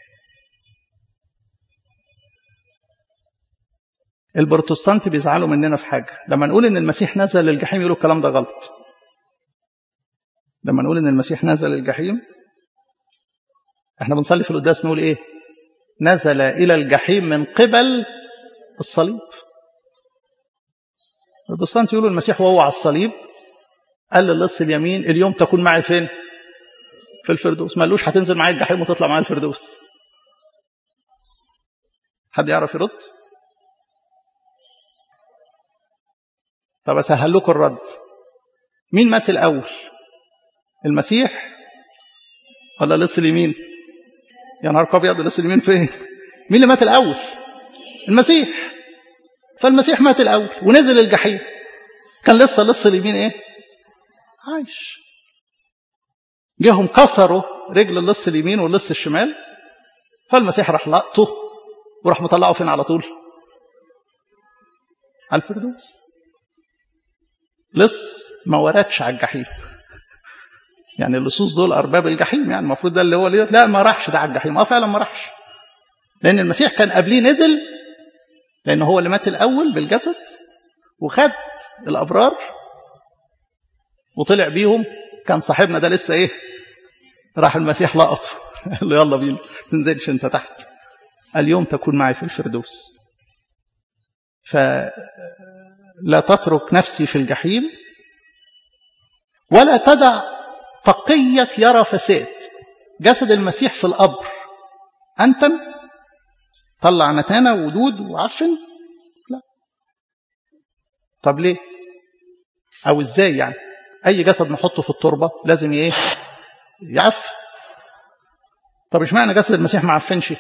البروتستانت بيزعلوا مننا في حاجة. لما نقول إن المسيح نزل للجحيم يقولوا الكلام ده غلط. لما نقول إن المسيح نزل للجحيم، احنا بنصلي في القداس نقول إيه؟ نزل إلى الجحيم من قبل الصليب. البروتستانت يقولوا المسيح وهو على الصليب قال للص اليمين اليوم تكون معي فين؟ في الفردوس. ما قالوش هتنزل معايا الجحيم وتطلع معايا الفردوس. حد يعرف يرد؟ طب أسهل لكم الرد. مين مات الأول؟ المسيح ولا لص اليمين؟ يا نهار أبيض، لص اليمين فين؟ مين اللي مات الأول؟ المسيح. فالمسيح مات الأول ونزل الجحيم. كان لسه لص اليمين إيه؟ عايش. جيهم كسروا رجل اللص اليمين واللص الشمال، فالمسيح راح لقطه وراح مطلعه فين على طول؟ على الفردوس. لص ما وردش على الجحيم. يعني اللصوص دول أرباب الجحيم، يعني المفروض ده اللي هو ليه. لا، ما راحش ده على الجحيم. اه فعلا ما راحش، لأن المسيح كان قبليه نزل، لأن هو اللي مات الأول بالجسد وخد الأبرار وطلع بيهم. كان صاحبنا ده لسه إيه؟ راح المسيح لقطه قال له يلا بينا، تنزلش أنت تحت، اليوم تكون معي في الفردوس. فلا تترك نفسي في الجحيم، ولا تدع تقيك يرى فساد. جسد المسيح في القبر أنتن طلع نتانة ودود وعفن؟ لا. طب ليه؟ أو إزاي يعني؟ أي جسد نحطه في التربة لازم إيه؟ يعفن. طب إيش معنى جسد المسيح ما عفنش؟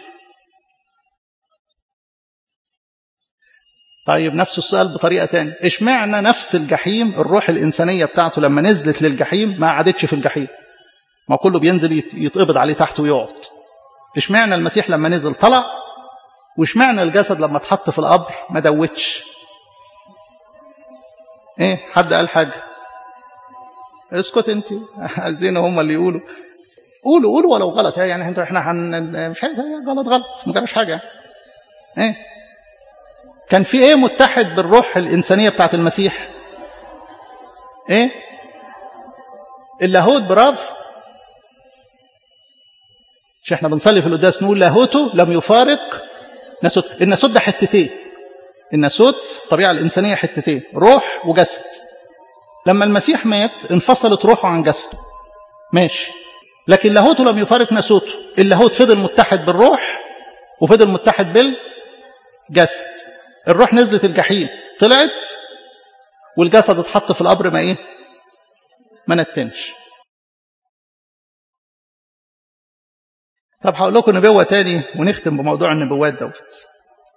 طيب نفس السؤال بطريقة تانية، إيش معنى نفس الجحيم الروح الإنسانية بتاعته لما نزلت للجحيم ما عادتش في الجحيم؟ ما كله بينزل يتقبض عليه تحت ويقعد. إيش معنى المسيح لما نزل طلع؟ وإيش معنى الجسد لما اتحط في القبر ما دوتش؟ إيه؟ حد قال حاجة؟ اسكت أنت، عايزين هم اللي يقولوا. قولوا قولوا ولو غلط. يعني انتوا احنا حن... مش عايز غلط غلط، ما جراش حاجة. إيه؟ كان في ايه متحد بالروح الإنسانية بتاعت المسيح؟ ايه؟ اللاهوت. برافو. مش احنا بنصلي في القداس نقول لاهوته لم يفارق ناسوت. الناسوت ده حتتين. الناسوت الطبيعة الإنسانية حتتين، روح وجسد. لما المسيح مات انفصلت روحه عن جسده، ماشي، لكن لاهوته لم يفارق ناسوته. اللاهوت فضل متحد بالروح وفضل متحد بالجسد. الروح نزلت الجحيم طلعت، والجسد اتحط في القبر ما ايه؟ ما نتنش. طب هقول لكم نبوة تاني ونختم بموضوع النبوات دوت.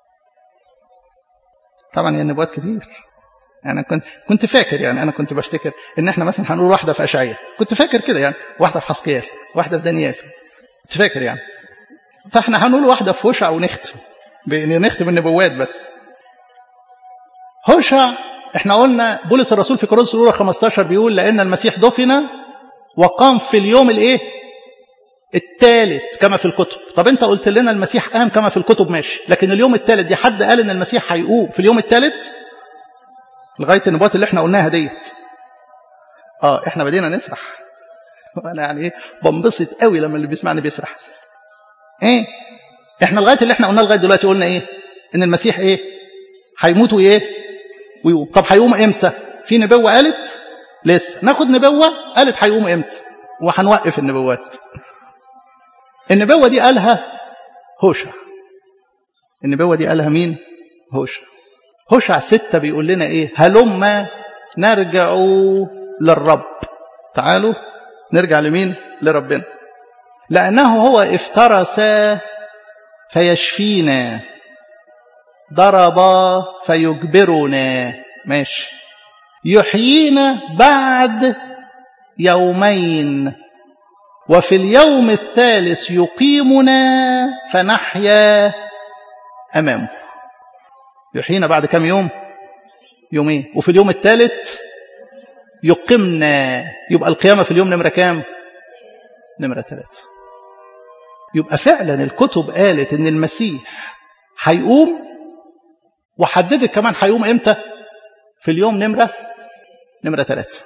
طبعا هي النبوات كتير. يعني كنت كنت فاكر، يعني انا كنت بفتكر ان احنا مثلا هنقول واحده في اشعياء، كنت فاكر كده، يعني واحده في حسقيال، واحده في دانيال، كنت فاكر يعني. فاحنا هنقول واحده في هوشع ونختم، نختم النبوات بس. هوشع احنا قلنا بولس الرسول في كورنثوس الاولى خمستاشر بيقول لان المسيح دفن وقام في اليوم الايه الثالث كما في الكتب. طب انت قلت لنا المسيح قام كما في الكتب ماشي، لكن اليوم الثالث دي حد قال ان المسيح هيقوم في اليوم الثالث لغايه النبوات اللي احنا قلناها ديت؟ اه احنا بدينا نسرح. انا يعني ايه بنبسط قوي لما اللي بيسمعني بيسرح. ايه احنا لغايه اللي احنا قلناه لغايه دلوقتي قلنا ايه؟ ان المسيح ايه هيموت وايه ويقوم. طب هيقوم امتى؟ في نبوه قالت لسه ناخد نبوه قالت هيقوم امتى وهنوقف النبوات. النبوه دي قالها هوشع. النبوه دي قالها مين؟ هوشع. هوشع ستة بيقول لنا ايه؟ هلما نرجع للرب. تعالوا نرجع لمين؟ لربنا. لأنه هو افترس فيشفينا، ضرب فيجبرنا، ماشي، يحيينا بعد يومين، وفي اليوم الثالث يقيمنا فنحيا أمامه. يحيينا بعد كم يوم؟ يومين. وفي اليوم الثالث يقيمنا. يبقى القيامة في اليوم نمرة كام؟ نمرة ثلاثة. يبقى فعلا الكتب قالت ان المسيح هيقوم، وحددت كمان هيقوم امتى؟ في اليوم نمرة نمرة ثلاثة.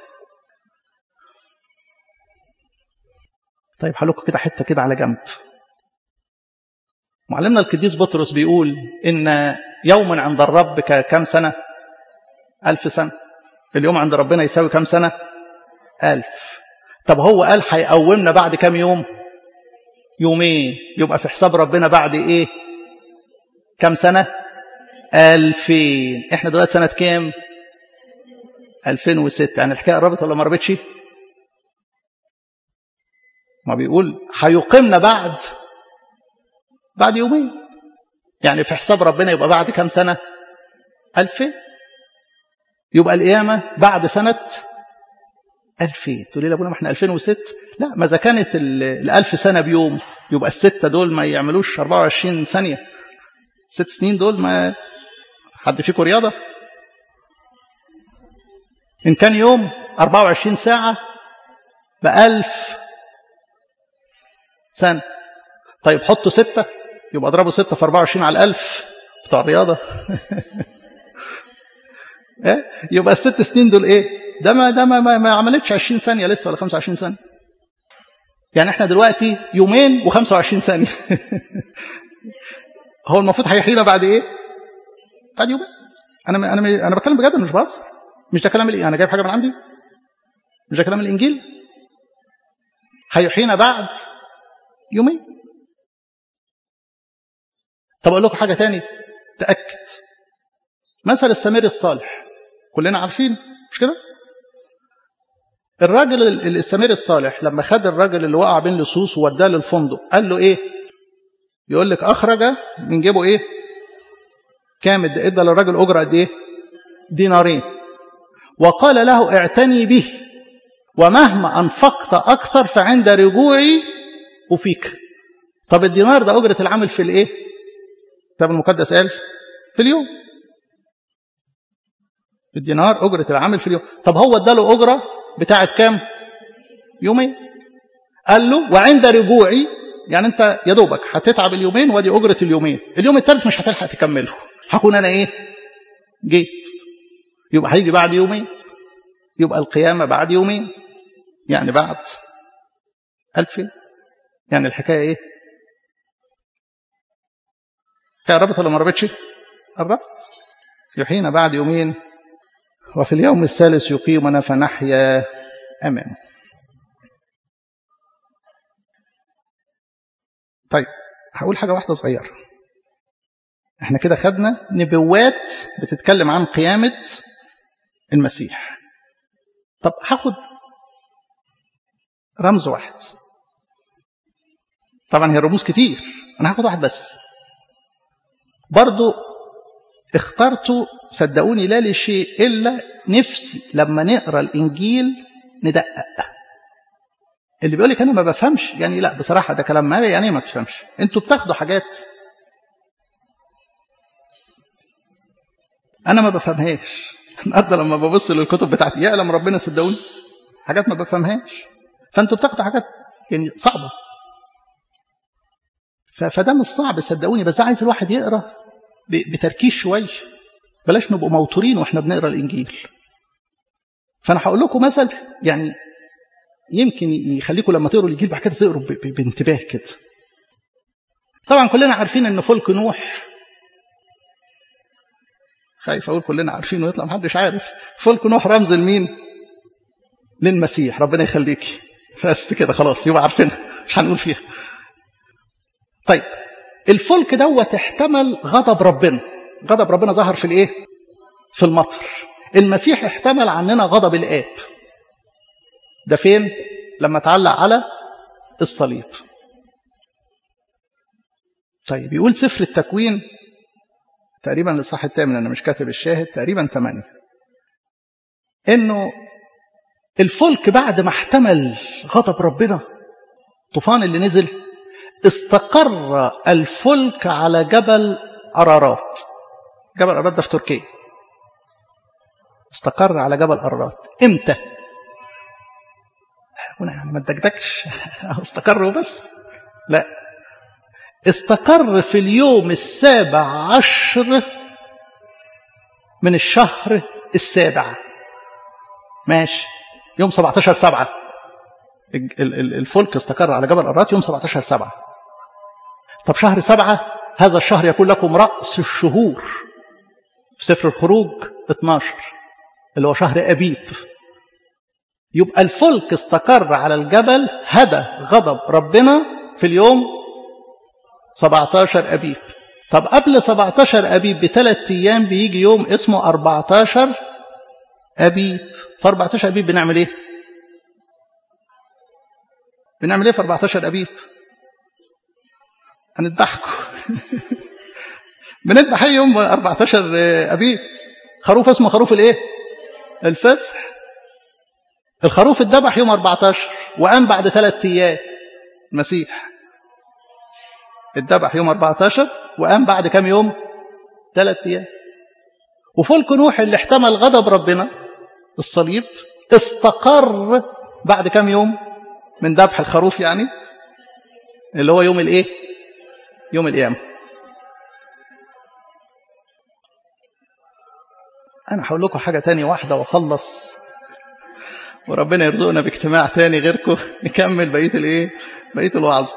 طيب هلوكوا كده حتة كده على جنب. معلمنا القديس بطرس بيقول ان يوم عند الرب كم سنة؟ ألف سنة. اليوم عند ربنا يساوي كم سنة؟ ألف. طب هو قال هيقومنا بعد كم يوم؟ يومين. يبقى في حساب ربنا بعد ايه؟ كم سنة؟ ألفين. احنا دلوقتي سنة كام؟ ألفين وستة. يعني الحكاية قربت ولا ما قربتش؟ ما بيقول هيقيمنا بعد بعد يومين. يعني في حساب ربنا يبقى بعد كم سنة؟ ألفين. يبقى القيامة بعد سنة ألفين. تقول لي يا ابونا ما احنا ألفين وستة. لا، ما إذا كانت الألف سنة بيوم يبقى الستة دول ما يعملوش أربعة وعشرين ثانية. ست سنين دول ما حد فيكم رياضة؟ إن كان يوم أربعة وعشرين ساعة بألف سنة. طيب حطوا ستة يبقى اضربوا ستة في أربعة وعشرين على الألف. بتوع الرياضة. يبقى الست سنين دول ايه؟ ده ما ده ما, ما عملتش عشرين ثانية لسه ولا خمسة وعشرين ثانية. يعني احنا دلوقتي يومين وخمسة وعشرين ثانية. هو المفروض هيحيينا بعد ايه؟ بعد يومين. انا انا انا بتكلم بجد مش بهزر. مش ده كلام الايه؟ انا جايب حاجة من عندي؟ مش ده كلام الانجيل؟ هيحيينا بعد يومين. طب اقول لكم حاجة تاني تأكد. مثل السمير الصالح كلنا عارفين مش كده؟ الراجل السمير الصالح لما خد الراجل اللي وقع بين لصوص ووداه للفندق قال له ايه؟ يقول لك اخرج من جيبه ايه؟ كام؟ ادى للراجل اجره قد ايه؟ دينارين. وقال له اعتني به ومهما انفقت اكثر فعند رجوعي افيك. طب الدينار ده اجره العامل في الايه؟ الكتاب المقدس قال في اليوم. الدينار أجرة العامل في اليوم. طب هو اداله أجرة بتاعت كام؟ يومين. قال له وعند رجوعي، يعني أنت يا دوبك هتتعب اليومين ودي أجرة اليومين. اليوم الثالث مش هتلحق تكمله. هكون أنا إيه؟ جيت. يبقى هيجي بعد يومين. يبقى القيامة بعد يومين. يعني بعد ألفين. يعني الحكاية إيه؟ قربت ولا ما قربتش؟ قربت. يحيينا بعد يومين وفي اليوم الثالث يقيمنا فنحيا أمامه. طيب هقول حاجة واحدة صغيرة. احنا كده خدنا نبوات بتتكلم عن قيامة المسيح. طب هاخد رمز واحد. طبعا هي الرموز كتير، انا هاخد واحد بس. برضو اخترته صدقوني لا لشيء إلا نفسي لما نقرأ الإنجيل ندقق. اللي بيقولك أنا ما بفهمش، يعني لا بصراحة ده كلام ما يعني ما تفهمش. انتوا بتاخدوا حاجات أنا ما بفهمهاش، النهارده لما ببص للكتب بتاعتي يعلم ربنا صدقوني حاجات ما بفهمهاش، فانتوا بتاخدوا حاجات يعني صعبه، فده مش صعب صدقوني، بس ده عايز الواحد يقرا بتركيز شويه، بلاش نبقوا موتورين واحنا بنقرا الانجيل. فانا هقول لكم مثل يعني يمكن يخليكم لما تقروا الانجيل بعد كده تقروا بانتباه كده. طبعا كلنا عارفين ان فلك نوح، خايف اقول كلنا عارفين ويطلع محدش عارف، فلك نوح رمز لمين؟ للمسيح، ربنا يخليكي، بس كده خلاص يبقى عارفينها مش هنقول فيها. طيب الفلك دوت احتمل غضب ربنا، غضب ربنا ظهر في الايه؟ في المطر. المسيح احتمل عننا غضب الآب، ده فين؟ لما تعلق على الصليب. طيب يقول سفر التكوين تقريبا للصح الثامن، انا مش كاتب الشاهد، تقريبا ثمانية، انه الفلك بعد ما احتمل غضب ربنا طوفان اللي نزل، استقر الفلك على جبل أرارات. جبل أرارات ده في تركيا، استقر على جبل أرارات. امتى؟ يعني ما تدكدكش استقروا بس، لا، استقر في اليوم السابع عشر من الشهر السابع، ماشي، يوم سبعتاشر سبعة الفلك استقر على جبل أرارات يوم سبعتاشر سبعة. طب شهر سبعة هذا الشهر يكون لكم رأس الشهور في سفر الخروج اثناشر اللي هو شهر أبيب. يبقى الفلك استقر على الجبل، هدى غضب ربنا في اليوم سبعتاشر أبيب. طب قبل سبعتاشر أبيب بثلاث أيام بيجي يوم اسمه أربعتاشر أبيب. في أربعتاشر أبيب بنعمل إيه؟ بنعمل إيه في أربعتاشر أبيب؟ هنذبحكم بنذبح يوم أربعتاشر أبيب خروف اسمه خروف الإيه؟ الفصح. الخروف اتذبح يوم أربعتاشر وقام بعد ثلاث أيام. المسيح اتذبح يوم أربعتاشر وقام بعد كم يوم؟ ثلاث أيام. وفلك نوح اللي احتمل غضب ربنا الصليب استقر بعد كم يوم من ذبح الخروف، يعني اللي هو يوم الايه؟ يوم القيامة. انا هقول لكم حاجة تانية واحدة واخلص، وربنا يرزقنا باجتماع تاني غيركم نكمل بقية الايه؟ بقية الوعظ.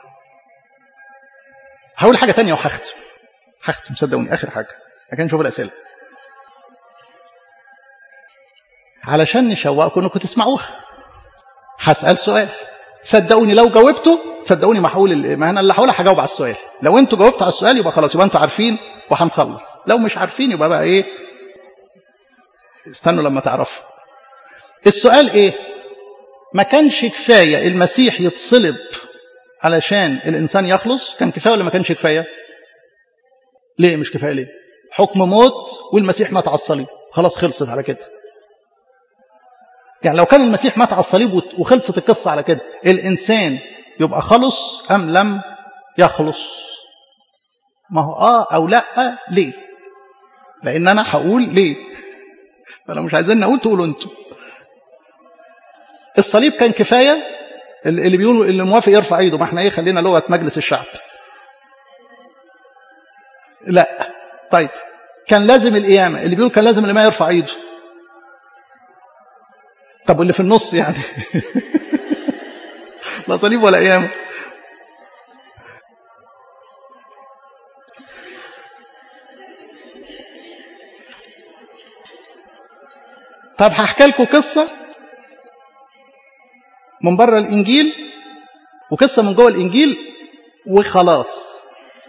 هقول حاجة تانية وهختم، هختم صدقوني اخر حاجة عشان نشوف الاسئلة، علشان نشوقكم انكم تسمعوها. هسأل سؤال، صدقوني لو جاوبتوا صدقوني ما هقول، ما انا اللي هقولها هجاوب على السؤال. لو انتوا جاوبتوا على السؤال يبقى خلاص، يبقى انتوا عارفين وهنخلص. لو مش عارفين يبقى بقى ايه؟ استنوا لما تعرفوا. السؤال ايه؟ ما كانش كفاية المسيح يتصلب علشان الانسان يخلص؟ كان كفاية ولا ما كانش كفاية؟ ليه مش كفاية؟ ليه؟ حكم موت والمسيح مات على الصليب، خلاص خلصت على كده. يعني لو كان المسيح مات على الصليب وخلصت القصة على كده، الإنسان يبقى خلص أم لم يخلص؟ ما هو آه أو لأ. ليه؟ لأن أنا هقول ليه، فلو مش عايزين نقول تقولوا أنتوا. الصليب كان كفاية؟ اللي بيقولوا اللي موافق يرفع ايده، ما احنا ايه خلينا لغة مجلس الشعب. لا. طيب كان لازم القيامة؟ اللي بيقول كان لازم اللي ما يرفع ايده. طب واللي في النص يعني لا صليب ولا قيامة. طب هحكي لكم قصة من بره الإنجيل وقصة من جوه الإنجيل وخلاص.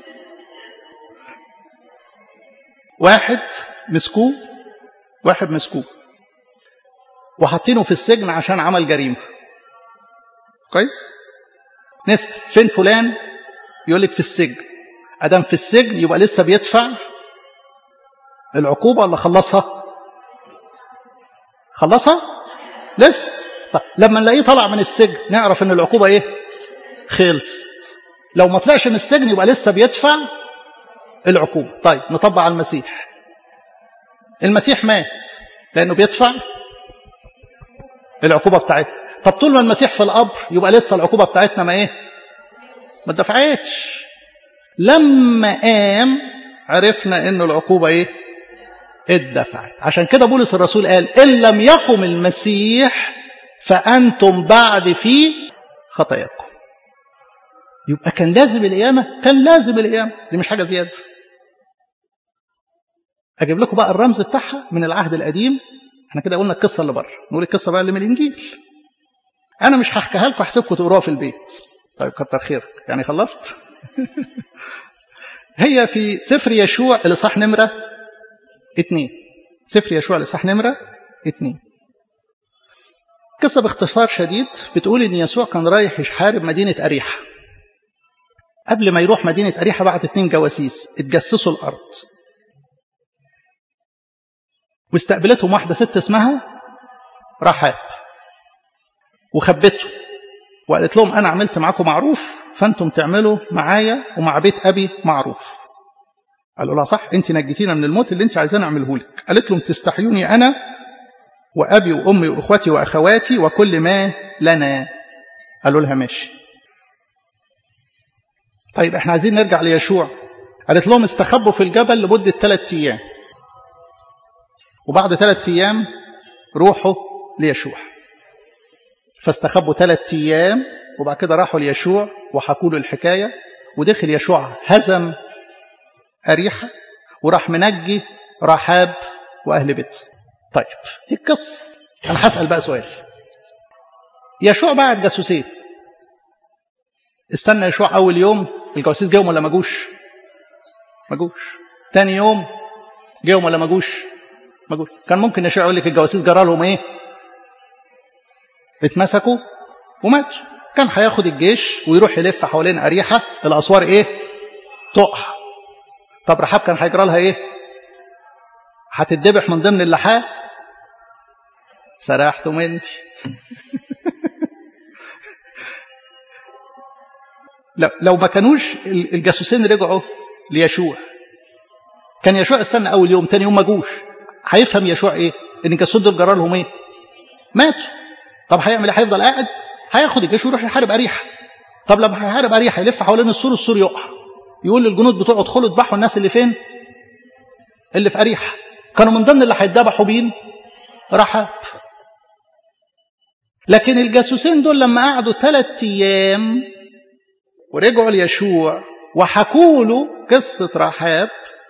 واحد مسكوه واحد مسكوه وحاطينه في السجن عشان عمل جريمة. كويس؟ نسأل فين فلان؟ يقول لك في السجن. أدام في السجن يبقى لسه بيدفع العقوبة ولا خلصها؟ خلصها؟ لسه. طيب لما نلاقيه طلع من السجن نعرف ان العقوبة ايه؟ خلصت. لو ما طلعش من السجن يبقى لسه بيدفع العقوبة. طيب نطبق على المسيح. المسيح مات لأنه بيدفع العقوبة بتاعتنا. طب طول ما المسيح في القبر يبقى لسه العقوبة بتاعتنا ما ايه؟ ما اتدفعتش. لما قام عرفنا انه العقوبة ايه؟ اتدفعت. عشان كده بولس الرسول قال إن لم يقم المسيح فأنتم بعد في خطاياكم. يبقى كان لازم القيامة، كان لازم القيامة، دي مش حاجة زيادة. أجيب لكم بقى الرمز بتاعها من العهد القديم. احنا كده قلنا القصة اللي بره، نقول القصة بقى اللي من الإنجيل. أنا مش هحكيها لكم، أحسبكم تقروها في البيت. طيب كتر خيرك، يعني خلصت. هي في سفر يشوع الإصحاح نمرة اتنين. سفر يشوع الإصحاح نمرة اتنين. قصة باختصار شديد بتقول إن يسوع كان رايح يحارب مدينة أريحة. قبل ما يروح مدينة أريحة بعت اتنين جواسيس اتجسسوا الأرض، واستقبلتهم واحدة ست اسمها رحاب، وخبته وقالت لهم أنا عملت معاكم معروف، فأنتم تعملوا معايا ومع بيت أبي معروف. قالوا لها صح، أنت نجيتينا من الموت اللي أنت عايزين أعمله لك. قالت لهم تستحيوني أنا وأبي وأمي وأخوتي وأخواتي وكل ما لنا. قالوا لها ماشي. طيب احنا عايزين نرجع ليشوع. قالت لهم استخبوا في الجبل لمدة ثلاثة أيام، وبعد ثلاثة أيام روحوا ليشوع. فاستخبوا ثلاثة أيام وبعد كده راحوا ليشوع وحكوا له الحكاية. ودخل يشوع هزم أريحة وراح منجي رحاب وأهل بيت. طيب دي القصة. أنا هسأل بقى سؤال. يشوع بعت جاسوسين. استنى يشوع أول يوم الجواسيس جاهم ولا ما جوش؟ ما جوش. تاني يوم جاهم ولا ما جوش؟ ما جوش. كان ممكن يشوع يقول لك الجواسيس جرى لهم ايه؟ اتمسكوا وماتوا. كان هياخد الجيش ويروح يلف حوالين أريحة، الأسوار ايه؟ تقع. طب رحاب كان هيجرى لها ايه؟ هتتذبح من ضمن اللحاء. سرحتوا مني. لو لو ما كانوش الجاسوسين رجعوا ليشوع، كان يشوع استنى اول يوم، تاني يوم ما جوش، هيفهم يشوع ايه؟ ان الجاسوس دول جرى لهم ايه؟ ماتوا. طب هيعمل ايه؟ هيفضل قاعد؟ هياخد الجيش ويروح يحارب أريحة. طب لما هيحارب أريحة يلف حوالين السور، السور يقع، يقول للجنود بتوعه ادخلوا اذبحوا الناس اللي فين؟ اللي في أريحة. كانوا من ضمن اللي هيتذبحوا بين رحاب. لكن الجاسوسين دول لما قعدوا ثلاثة ايام ورجعوا ليشوع وحكوا له قصة رحاب،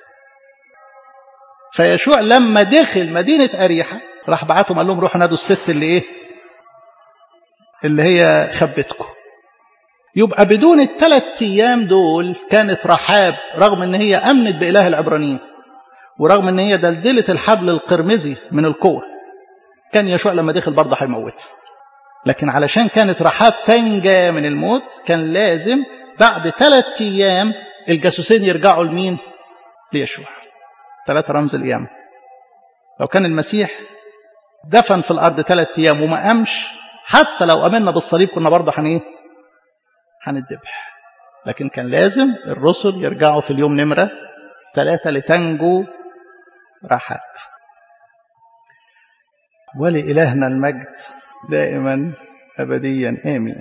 فيشوع لما دخل مدينة أريحة راح بعتهم قال لهم روحوا نادوا الست اللي ايه؟ اللي هي خبتكم. يبقى بدون الثلاث ايام دول كانت رحاب رغم ان هي امنت بإله العبرانيين ورغم ان هي دلدلت الحبل القرمزي من القوة، كان يشوع لما دخل برضه هيموت. لكن علشان كانت رحاب تنجى من الموت كان لازم بعد ثلاث ايام الجاسوسين يرجعوا لمين؟ ليشوع. ثلاثة رمز القيامة. لو كان المسيح دفن في الارض ثلاث ايام وما قامش، حتى لو امنا بالصليب كنا برضه هن ايه؟ هنذبح. لكن كان لازم الرسل يرجعوا في اليوم نمرة ثلاثة لتنجو رحاب. ولإلهنا المجد دائما أبديا آمين.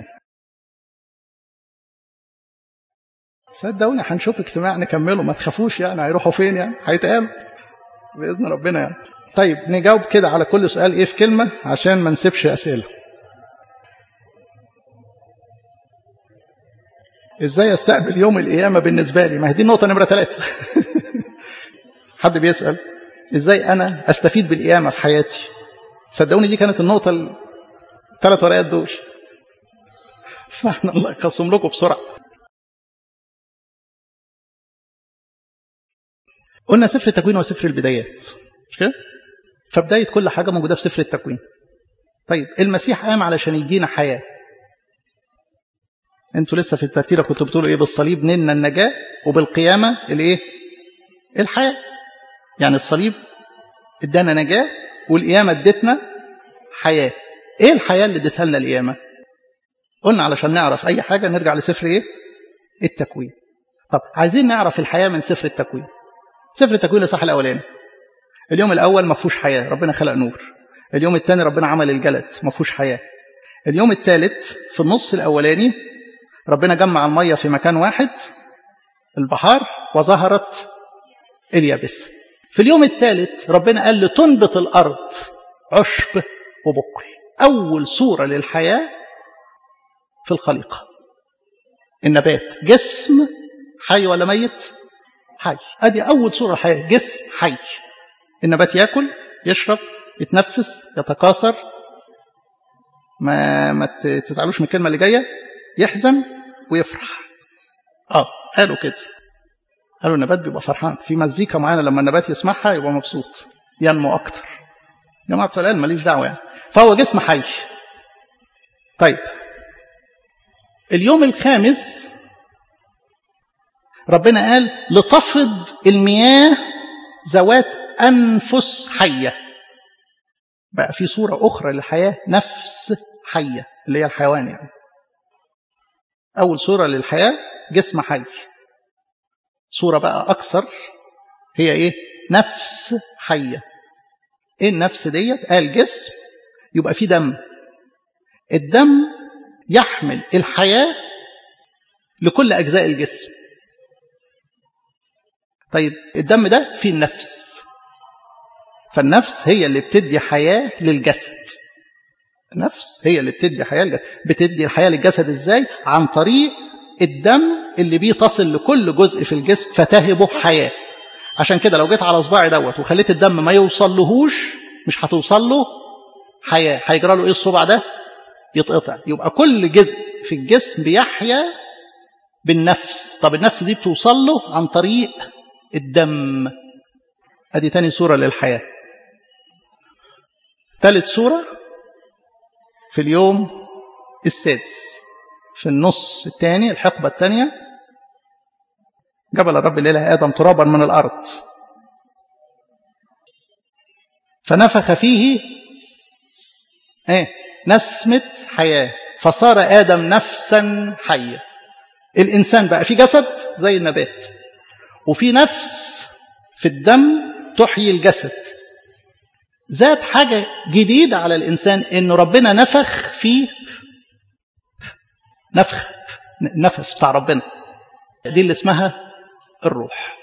صدقوني هنشوف اجتماع نكمله، ما تخافوش يعني هيروحوا فين، يعني هيتقابلوا بإذن ربنا يعني. طيب نجاوب كده على كل سؤال ايه في كلمة عشان ما نسيبش أسئلة. ازاي استقبل يوم القيامة بالنسبة لي؟ ما هي دي النقطة نمرة ثلاثة. حد بيسأل ازاي انا استفيد بالقيامة في حياتي؟ صدقوني دي كانت النقطة الثلاث ورقات دول، فاحنا الله يقسم لكم بسرعة. قلنا سفر التكوين وسفر البدايات، مش كده؟ فبداية كل حاجة موجودة في سفر التكوين. طيب المسيح قام علشان يدينا حياة. انتوا لسه في الترتيب كنتوا بتقولوا ايه؟ بالصليب نلنا النجاة وبالقيامة الايه؟ الحياة. يعني الصليب ادانا نجاة والقيامة ادتنا حياة. ايه الحياة اللي ادتها لنا القيامة؟ قلنا علشان نعرف اي حاجة نرجع لسفر ايه؟ التكوين. طب عايزين نعرف الحياة من سفر التكوين. سفر التكوين الإصحاح الاولاني اليوم الأول ما فيهوش حياة، ربنا خلق نور. اليوم الثاني ربنا عمل الجلد ما فيهوش حياة. اليوم الثالث في النص الأولاني ربنا جمع المية في مكان واحد البحار وظهرت اليابسة. في اليوم الثالث ربنا قال لتنبت الأرض عشب وبقل. أول صورة للحياة في الخليقة النبات. جسم حي ولا ميت؟ حي. أدي أول صورة الحياة، جسم حي. النبات يأكل يشرب يتنفس يتكاثر، ما ما تزعلوش من الكلمة اللي جاية، يحزن ويفرح. آه قالوا كده، قالوا النبات بيبقى فرحان في مزيكا معينة لما النبات يسمعها يبقى مبسوط ينمو أكتر. يا جماعة بتوع العلم ماليش دعوة يعني. فهو جسم حي. طيب اليوم الخامس ربنا قال لتفض المياه ذوات أنفس حية. بقى في صورة أخرى للحياة، نفس حية اللي هي الحيوان يعني. أول صورة للحياة جسم حي. صورة بقى أكثر هي إيه؟ نفس حية. إيه النفس ديت؟ قال جسم يبقى فيه دم. الدم يحمل الحياة لكل أجزاء الجسم. طيب الدم ده فيه النفس، فالنفس هي اللي بتدي حياة للجسد. النفس هي اللي بتدي حياة للجسد. بتدي الحياة للجسد إزاي؟ عن طريق الدم اللي بيتصل لكل جزء في الجسم فتهبه حياة. عشان كده لو جيت على صباعي دوت وخليت الدم ما يوصل لهوش مش هتوصل له حياة. هيجرى له إيه الصبع ده؟ يتقطع. يبقى كل جزء في الجسم بيحيا بالنفس. طب النفس دي بتوصل له عن طريق الدم. ادي تاني صورة للحياة. ثالث صورة في اليوم السادس في النص الثاني الحقبة الثانية جبل الرب الإله آدم ترابا من الأرض فنفخ فيه ايه نسمة حياة فصار آدم نفسا حية. الإنسان بقى في جسد زي النبات وفي نفس في الدم تحيي الجسد. ذات حاجة جديدة على الإنسان إنه ربنا نفخ فيه نفخ نفس بتاع ربنا دي اللي اسمها الروح.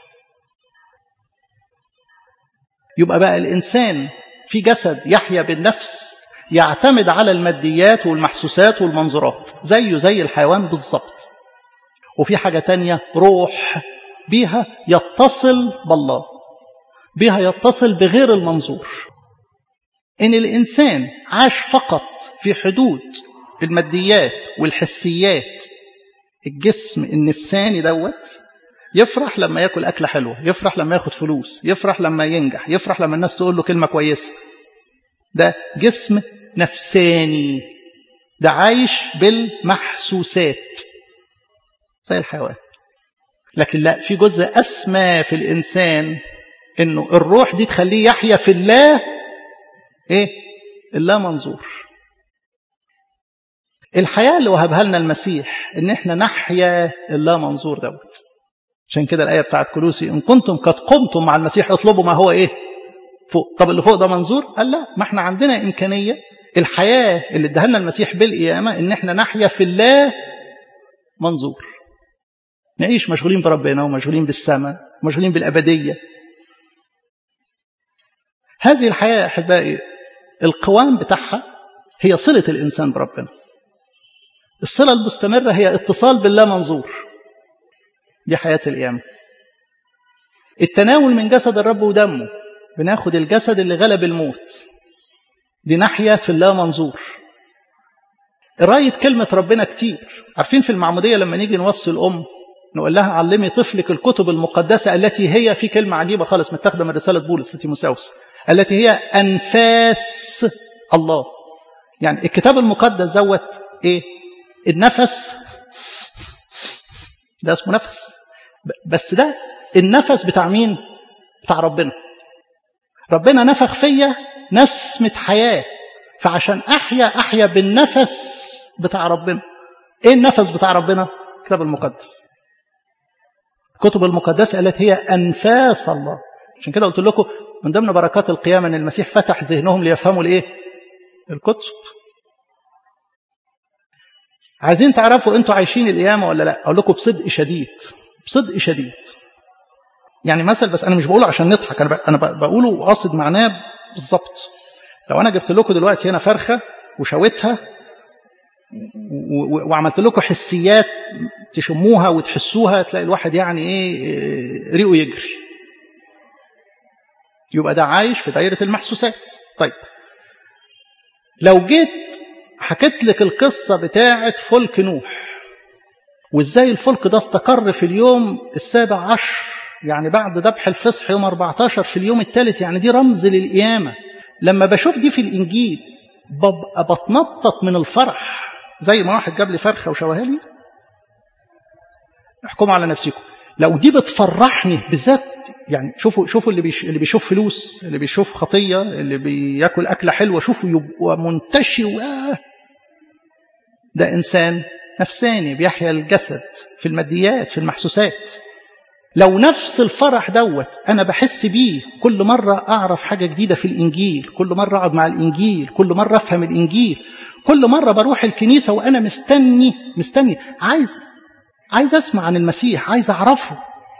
يبقى بقى الإنسان في جسد يحيا بالنفس يعتمد على الماديات والمحسوسات والمنظورات زيه زي الحيوان بالضبط. وفي حاجة تانية روح بيها يتصل بالله بيها يتصل بغير المنظور. إن الإنسان عاش فقط في حدود الماديات والحسيات الجسم النفساني دوت يفرح لما يأكل أكلة حلوة، يفرح لما ياخد فلوس، يفرح لما ينجح، يفرح لما الناس تقول له كلمة كويسة. ده جسم نفساني، ده عايش بالمحسوسات زي الحيوان. لكن لا، في جزء أسمى في الإنسان إنه الروح دي تخليه يحيا في الله إيه؟ اللا منظور. الحياة اللي وهبها لنا المسيح إن إحنا نحيا اللا منظور دوت. عشان كده الآية بتاعت كولوسي إن كنتم قد قمتم مع المسيح اطلبوا ما هو إيه؟ فوق. طب اللي فوق ده منظور؟ قال لا، ما إحنا عندنا إمكانية الحياة اللي اداها لنا المسيح بالقيامة إن إحنا نحيا في الله منظور. نعيش مشغولين بربنا ومشغولين بالسماء ومشغولين بالأبدية. هذه الحياة أحبائي القوام بتاعها هي صلة الإنسان بربنا. الصلة المستمرة هي اتصال بالله منظور. دي حياة القيامة. التناول من جسد الرب ودمه، بناخد الجسد اللي غلب الموت، دي نحيا في الله منظور. قراية كلمة ربنا كتير. عارفين في المعمودية لما نيجي نوصي الأم نقول لها علمي طفلك الكتب المقدسة التي هي في كلمة عجيبة خالص متاخدة من رسالة بولس لتيموثاوس التي هي أنفاس الله. يعني الكتاب المقدس زوت إيه؟ النفس ده اسمه نفس، بس ده النفس بتاع مين؟ بتاع ربنا. ربنا نفخ فيا نسمة حياة، فعشان أحيا أحيا بالنفس بتاع ربنا. إيه النفس بتاع ربنا؟ الكتاب المقدس، الكتب المقدسة التي هي أنفاس الله. عشان كده قلت لكم من ضمن بركات القيامة أن المسيح فتح ذهنهم ليفهموا الإيه؟ الكتب. عايزين تعرفوا أنتوا عايشين القيامة ولا لا؟ أقول لكم بصدق شديد، بصدق شديد. يعني مثل، بس أنا مش بقوله عشان نضحك، أنا أنا بقوله وقاصد معناه بالظبط. لو أنا جبت لكم دلوقتي هنا فرخة وشويتها وعملت لكم حسيات تشموها وتحسوها، تلاقي الواحد يعني إيه ريقه يجري. يبقى ده عايش في دائرة المحسوسات. طيب لو جيت حكيت لك القصة بتاعة فلك نوح وإزاي الفلك ده استقر في اليوم السابع عشر، يعني بعد ذبح الفصح يوم أربعة عشر في اليوم الثالث، يعني دي رمز للقيامة. لما بشوف دي في الإنجيل ببقى بتنطط من الفرح زي ما واحد جاب لي فرخة وشوها لي. احكموا على نفسكم. لو دي بتفرحني بالذات، يعني شوفوا شوفوا اللي بيش اللي بيشوف فلوس، اللي بيشوف خطية، اللي بياكل أكلة حلوة، شوفوا يبقى منتشي، وآه ده إنسان نفساني بيحيا الجسد في الماديات في المحسوسات. لو نفس الفرح دوت أنا بحس بيه كل مرة أعرف حاجة جديدة في الإنجيل، كل مرة أقعد مع الإنجيل، كل مرة أفهم الإنجيل، كل مرة بروح الكنيسة وأنا مستني مستني عايز عايز أسمع عن المسيح، عايز أعرفه.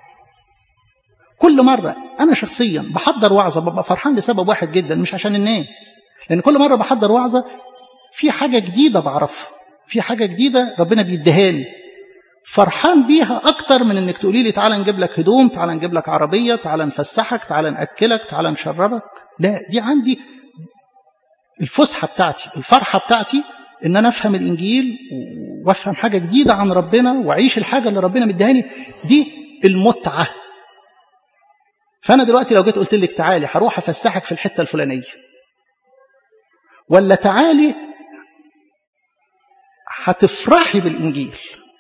كل مرة أنا شخصيا بحضر وعظة ببقى فرحان لسبب واحد جدا، مش عشان الناس، لأن كل مرة بحضر وعظة في حاجة جديدة بعرفها، في حاجة جديدة ربنا بيديهاني، فرحان بيها أكتر من إنك تقولي لي تعالى نجيب لك هدوم، تعالى نجيب لك عربية، تعالى نفسحك، تعالى نأكلك، تعالى نشربك. لا، دي عندي الفسحة بتاعتي، الفرحة بتاعتي إن أنا أفهم الإنجيل وأفهم حاجة جديدة عن ربنا وأعيش الحاجة اللي ربنا مديهاني. دي المتعة. فأنا دلوقتي لو جيت قلت لك تعالي هروح أفسحك في الحتة الفلانية، ولا تعالي هتفرحي بالإنجيل،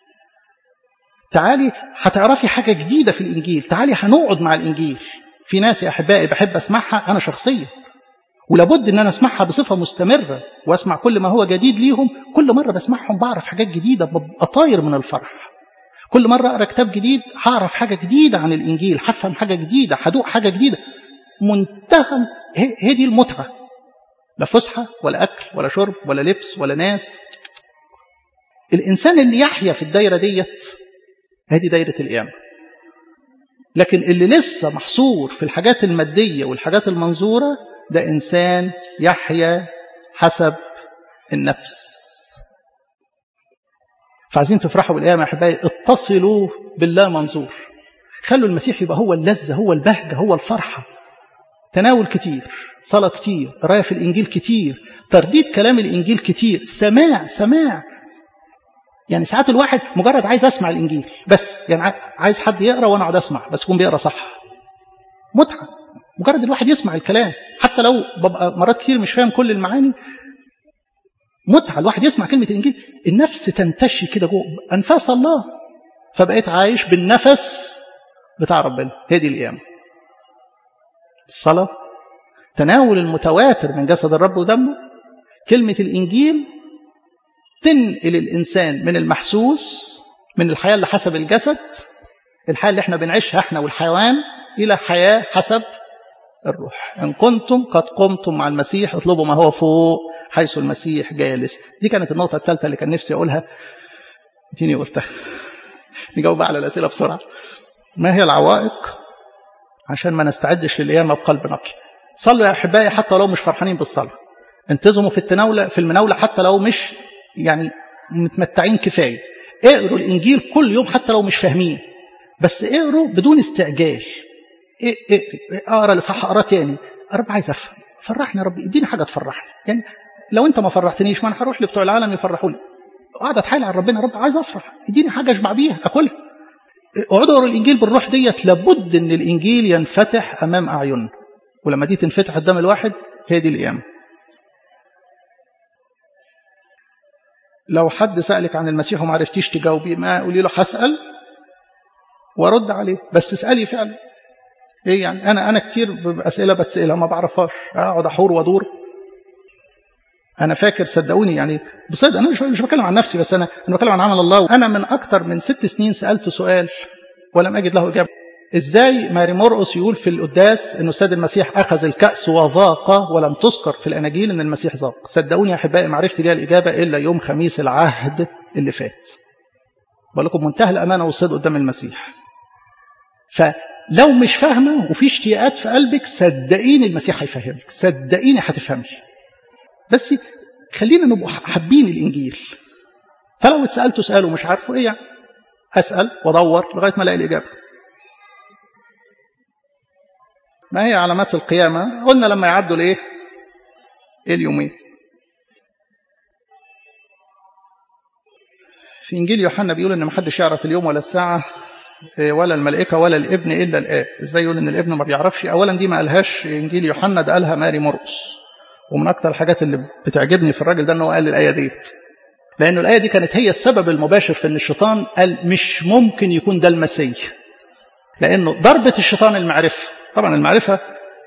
تعالي هتعرفي حاجة جديدة في الإنجيل، تعالي هنقعد مع الإنجيل. في ناس يا أحبائي بحب أسمعها أنا شخصيا، ولابد أن أنا أسمعها بصفة مستمرة وأسمع كل ما هو جديد ليهم. كل مرة بسمعهم بعرف حاجات جديدة، ببقى طاير من الفرح. كل مرة أقرأ كتاب جديد هعرف حاجة جديدة عن الإنجيل، هفهم حاجة جديدة، هدوق حاجة جديدة. منتهى هي دي المتعة، لا فسحة ولا أكل ولا شرب ولا لبس ولا ناس. الإنسان اللي يحيا في الدايرة ديت هذه دايرة القيامة. لكن اللي لسه محصور في الحاجات المادية والحاجات المنظورة ده إنسان يحيا حسب النفس. فعايزين تفرحوا بالقيامة يا أحبائي، اتصلوا بالله منظور، خلوا المسيح يبقى هو اللذة، هو البهجة، هو الفرحة. تناول كتير، صلاة كتير، قراية في الإنجيل كتير، ترديد كلام الإنجيل كتير، سماع سماع. يعني ساعات الواحد مجرد عايز أسمع الإنجيل بس، يعني عايز حد يقرأ وأنا أقعد أسمع بس يكون بيقرأ صح. متعة مجرد الواحد يسمع الكلام، حتى لو ببقى مرات كتير مش فاهم كل المعاني. متعة الواحد يسمع كلمة الإنجيل، النفس تنتشي كده جوه أنفاس الله، فبقيت عايش بالنفس بتاع ربنا. هي دي القيامة. الصلاة، تناول المتواتر من جسد الرب ودمه، كلمة الإنجيل تنقل الإنسان من المحسوس، من الحياة اللي حسب الجسد، الحياة اللي احنا بنعيشها احنا والحيوان، إلى حياة حسب الروح. إن كنتم قد قمتم مع المسيح اطلبوا ما هو فوق حيث المسيح جالس. دي كانت النقطة الثالثة اللي كان نفسي أقولها، اديني قلتها. نجاوب على الأسئلة بسرعة. ما هي العوائق عشان ما نستعدش للقيامة بقلب نقي؟ صلوا يا أحبائي حتى لو مش فرحانين بالصلاة، انتظموا في التناولة في المناولة حتى لو مش يعني متمتعين كفاية، اقروا الإنجيل كل يوم حتى لو مش فاهمين، بس اقروا بدون استعجال. اقرا الاصحاح اقرا تاني، رب عايز افهم، فرحني يا رب، اديني حاجه تفرحني. يعني لو انت ما فرحتنيش ما انا هروح لبتوع العالم يفرحوني، اقعد اتحايل على ربنا، رب عايز افرح، اديني حاجه اشبع بيها اكلها. اقعدوا اقروا الانجيل بالروح ديت، لابد ان الانجيل ينفتح امام اعيننا، ولما دي تنفتح قدام الواحد هي دي القيامه. لو حد سألك عن المسيح وما عرفتيش تجاوبي، ما قولي له هسأل وارد عليه، بس اسألي فعلا. ايه يعني انا انا كتير باسئله بتسالها ما بعرفهاش، اقعد احور وادور. انا فاكر صدقوني يعني بصدق، انا مش بتكلم عن نفسي بس، انا انا بتكلم عن عمل الله. انا من اكتر من ست سنين سالت سؤال ولم اجد له اجابه. إزاي ماري مرقس يقول في القداس أنه السيد المسيح أخذ الكأس وذاق ولم تذكر في الأناجيل أن المسيح ذاق؟ صدقوني يا أحبائي ما عرفت ليها الإجابة إلا يوم خميس العهد اللي فات. بقول لكم منتهى الأمانة والصدق قدام المسيح. فلو مش فاهمة وفي اشتياقات في قلبك صدقيني المسيح هيفهمك، صدقيني هتفهمي. بس خلينا نبقى حابين الإنجيل. فلو اتسألتوا سؤال ومش عارفه إيه يعني أسأل وأدور لغاية ما ألاقي الإجابة. ما هي علامات القيامة؟ قلنا لما يعدوا الإيه؟ اليومين. في إنجيل يوحنا بيقول إن محدش يعرف اليوم ولا الساعة ولا الملائكة ولا الابن إلا الآب. إزاي يقول إن الابن ما بيعرفش؟ أولا دي ما قالهاش إنجيل يوحنا، ده قالها ماري مرقس. ومن أكتر الحاجات اللي بتعجبني في الراجل ده إنه قال الآية ديت، لأنه الآية دي كانت هي السبب المباشر في إن الشيطان قال مش ممكن يكون ده المسيح، لأنه ضربة الشيطان المعرفة. طبعا المعرفة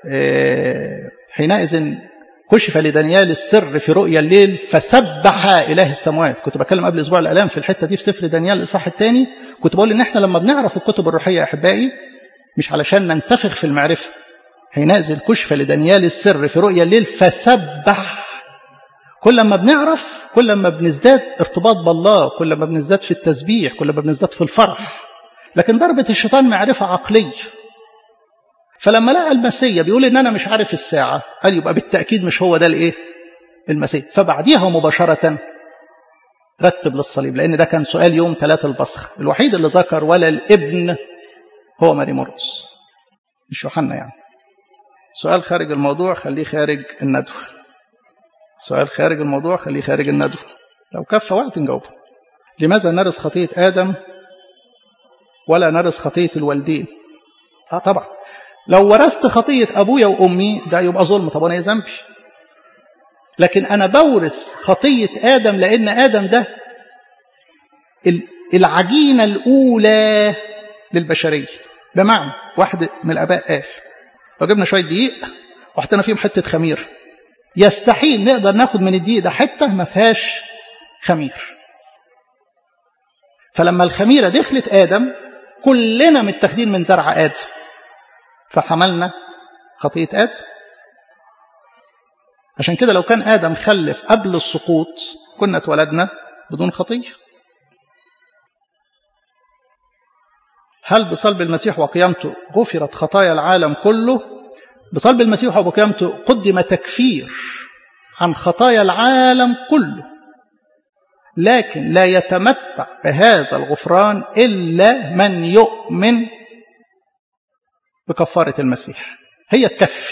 حينئذ كشف لدانيال السر في رؤيا الليل فسبح إله السماوات. كنت بكلم قبل أسبوع الآلام في الحتة دي في سفر دانيال الإصحاح الثاني، كنت بقول إن إحنا لما بنعرف الكتب الروحية يا أحبائي مش علشان ننتفخ في المعرفة. حينئذ كشف لدانيال السر في رؤيا الليل فسبح. كل ما بنعرف كل ما بنزداد ارتباط بالله، كل ما بنزداد في التسبيح، كل ما بنزداد في الفرح. لكن ضربة الشيطان معرفة عقلية. فلما لقى المسيح بيقول إن أنا مش عارف الساعة، قال يبقى بالتأكيد مش هو ده الإيه؟ المسيح. فبعديها مباشرة رتب للصليب، لأن ده كان سؤال يوم ثلاثة البصخ. الوحيد اللي ذكر ولا الابن هو ماري مرقس مش يوحنا. يعني سؤال خارج الموضوع خليه خارج الندوة. سؤال خارج الموضوع خليه خارج الندوة. لو كفى وقت نجاوبه. لماذا نرث خطية آدم ولا نرث خطية الوالدين؟ آه طبعا لو ورثت خطية أبويا وأمي ده يبقى ظلم، طب أنا إيه ذنبي؟ لكن أنا بورث خطية آدم لأن آدم ده العجينة الأولى للبشرية. بمعنى واحد من الآباء قال لو جبنا شوية دقيق وحطينا فيهم حتة خمير، يستحيل نقدر ناخد من الدقيق ده حتة ما فيهاش خمير. فلما الخميرة دخلت آدم كلنا متاخدين من زرع آدم، فحملنا خطية آدم. عشان كده لو كان آدم خلف قبل السقوط كنا اتولدنا بدون خطية. هل بصلب المسيح وقيامته غفرت خطايا العالم كله؟ بصلب المسيح وقيامته قدم تكفير عن خطايا العالم كله، لكن لا يتمتع بهذا الغفران إلا من يؤمن بكفارة المسيح. هي تكفي،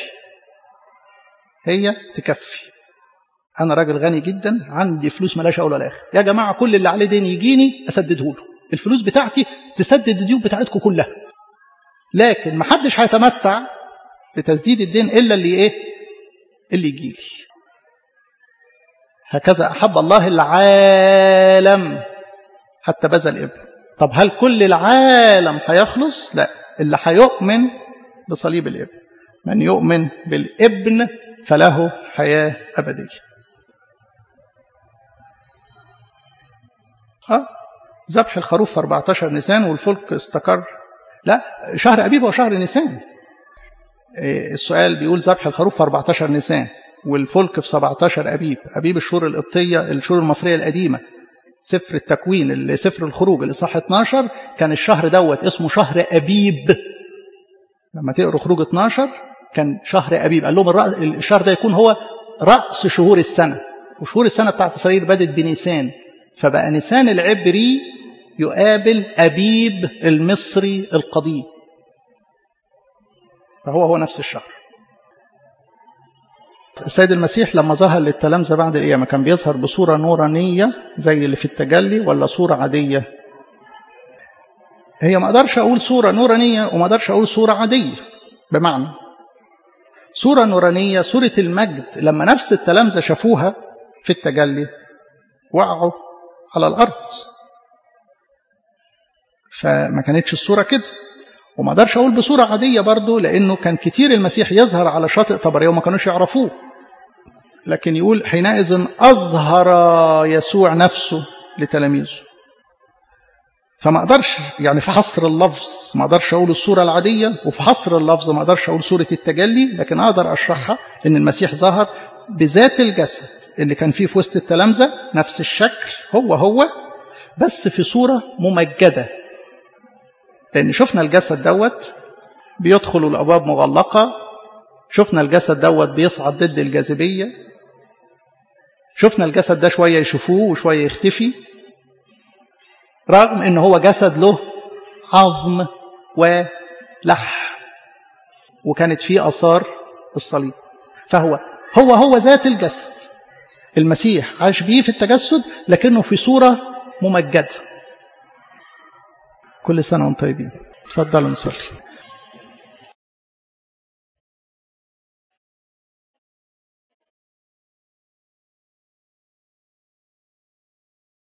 هي تكفي. أنا راجل غني جدا عندي فلوس ملاش أول ولا آخر، يا جماعة كل اللي عليه دين يجيني أسدده له، الفلوس بتاعتي تسدد الديون بتاعتكم كلها، لكن محدش هيتمتع بتسديد الدين إلا اللي إيه؟ اللي يجيلي. هكذا أحب الله العالم حتى بذل ابن. طب هل كل العالم هيخلص؟ لا، اللي هيؤمن بصليب الابن. من يؤمن بالابن فله حياة أبدية. ها ذبح الخروف في أربعة عشر نيسان والفلك استقر. لا، شهر أبيب وشهر نيسان. السؤال بيقول ذبح الخروف في أربعة عشر نيسان والفلك في سبعة عشر أبيب. أبيب الشهور القبطية، الشهور المصرية القديمة. سفر التكوين، سفر الخروج الإصحاح اتناشر كان الشهر دوت اسمه شهر أبيب. لما تقروا خروج اتناشر كان شهر أبيب. قال لهم الشهر ده يكون هو رأس شهور السنة، وشهور السنة بتاعت إسرائيل بدت بنيسان، فبقى نيسان العبري يقابل أبيب المصري القديم، فهو هو نفس الشهر. السيد المسيح لما ظهر للتلامذة بعد القيامة كان بيظهر بصورة نورانية زي اللي في التجلي ولا صورة عادية؟ هي ما أقدرش أقول صورة نورانية وما أقدرش أقول صورة عادية. بمعنى صورة نورانية صورة المجد، لما نفس التلامذة شافوها في التجلي وقعوا على الأرض، فما كانتش الصورة كده. وما أقدرش أقول بصورة عادية برضو، لأنه كان كتير المسيح يظهر على شاطئ طبرية وما كانوش يعرفوه، لكن يقول حينئذ أظهر يسوع نفسه لتلاميذه. فما أقدرش يعني في حصر اللفظ ما أقدرش أقول الصورة العادية، وفي حصر اللفظ ما أقدرش أقول صورة التجلي، لكن أقدر أشرحها إن المسيح ظهر بذات الجسد اللي كان فيه في وسط التلامذة، نفس الشكل هو هو بس في صورة ممجدة. لأن شفنا الجسد دوت بيدخل الأبواب مغلقة، شفنا الجسد دوت بيصعد ضد الجاذبية، شفنا الجسد ده شوية يشوفوه وشوية يختفي، رغم إنه هو جسد له عظم ولح وكانت فيه آثار الصليب. فهو هو هو ذات الجسد، المسيح عاش بيه في التجسد لكنه في صورة ممجدة. كل سنة وانتم طيبين. تفضلوا نصلي.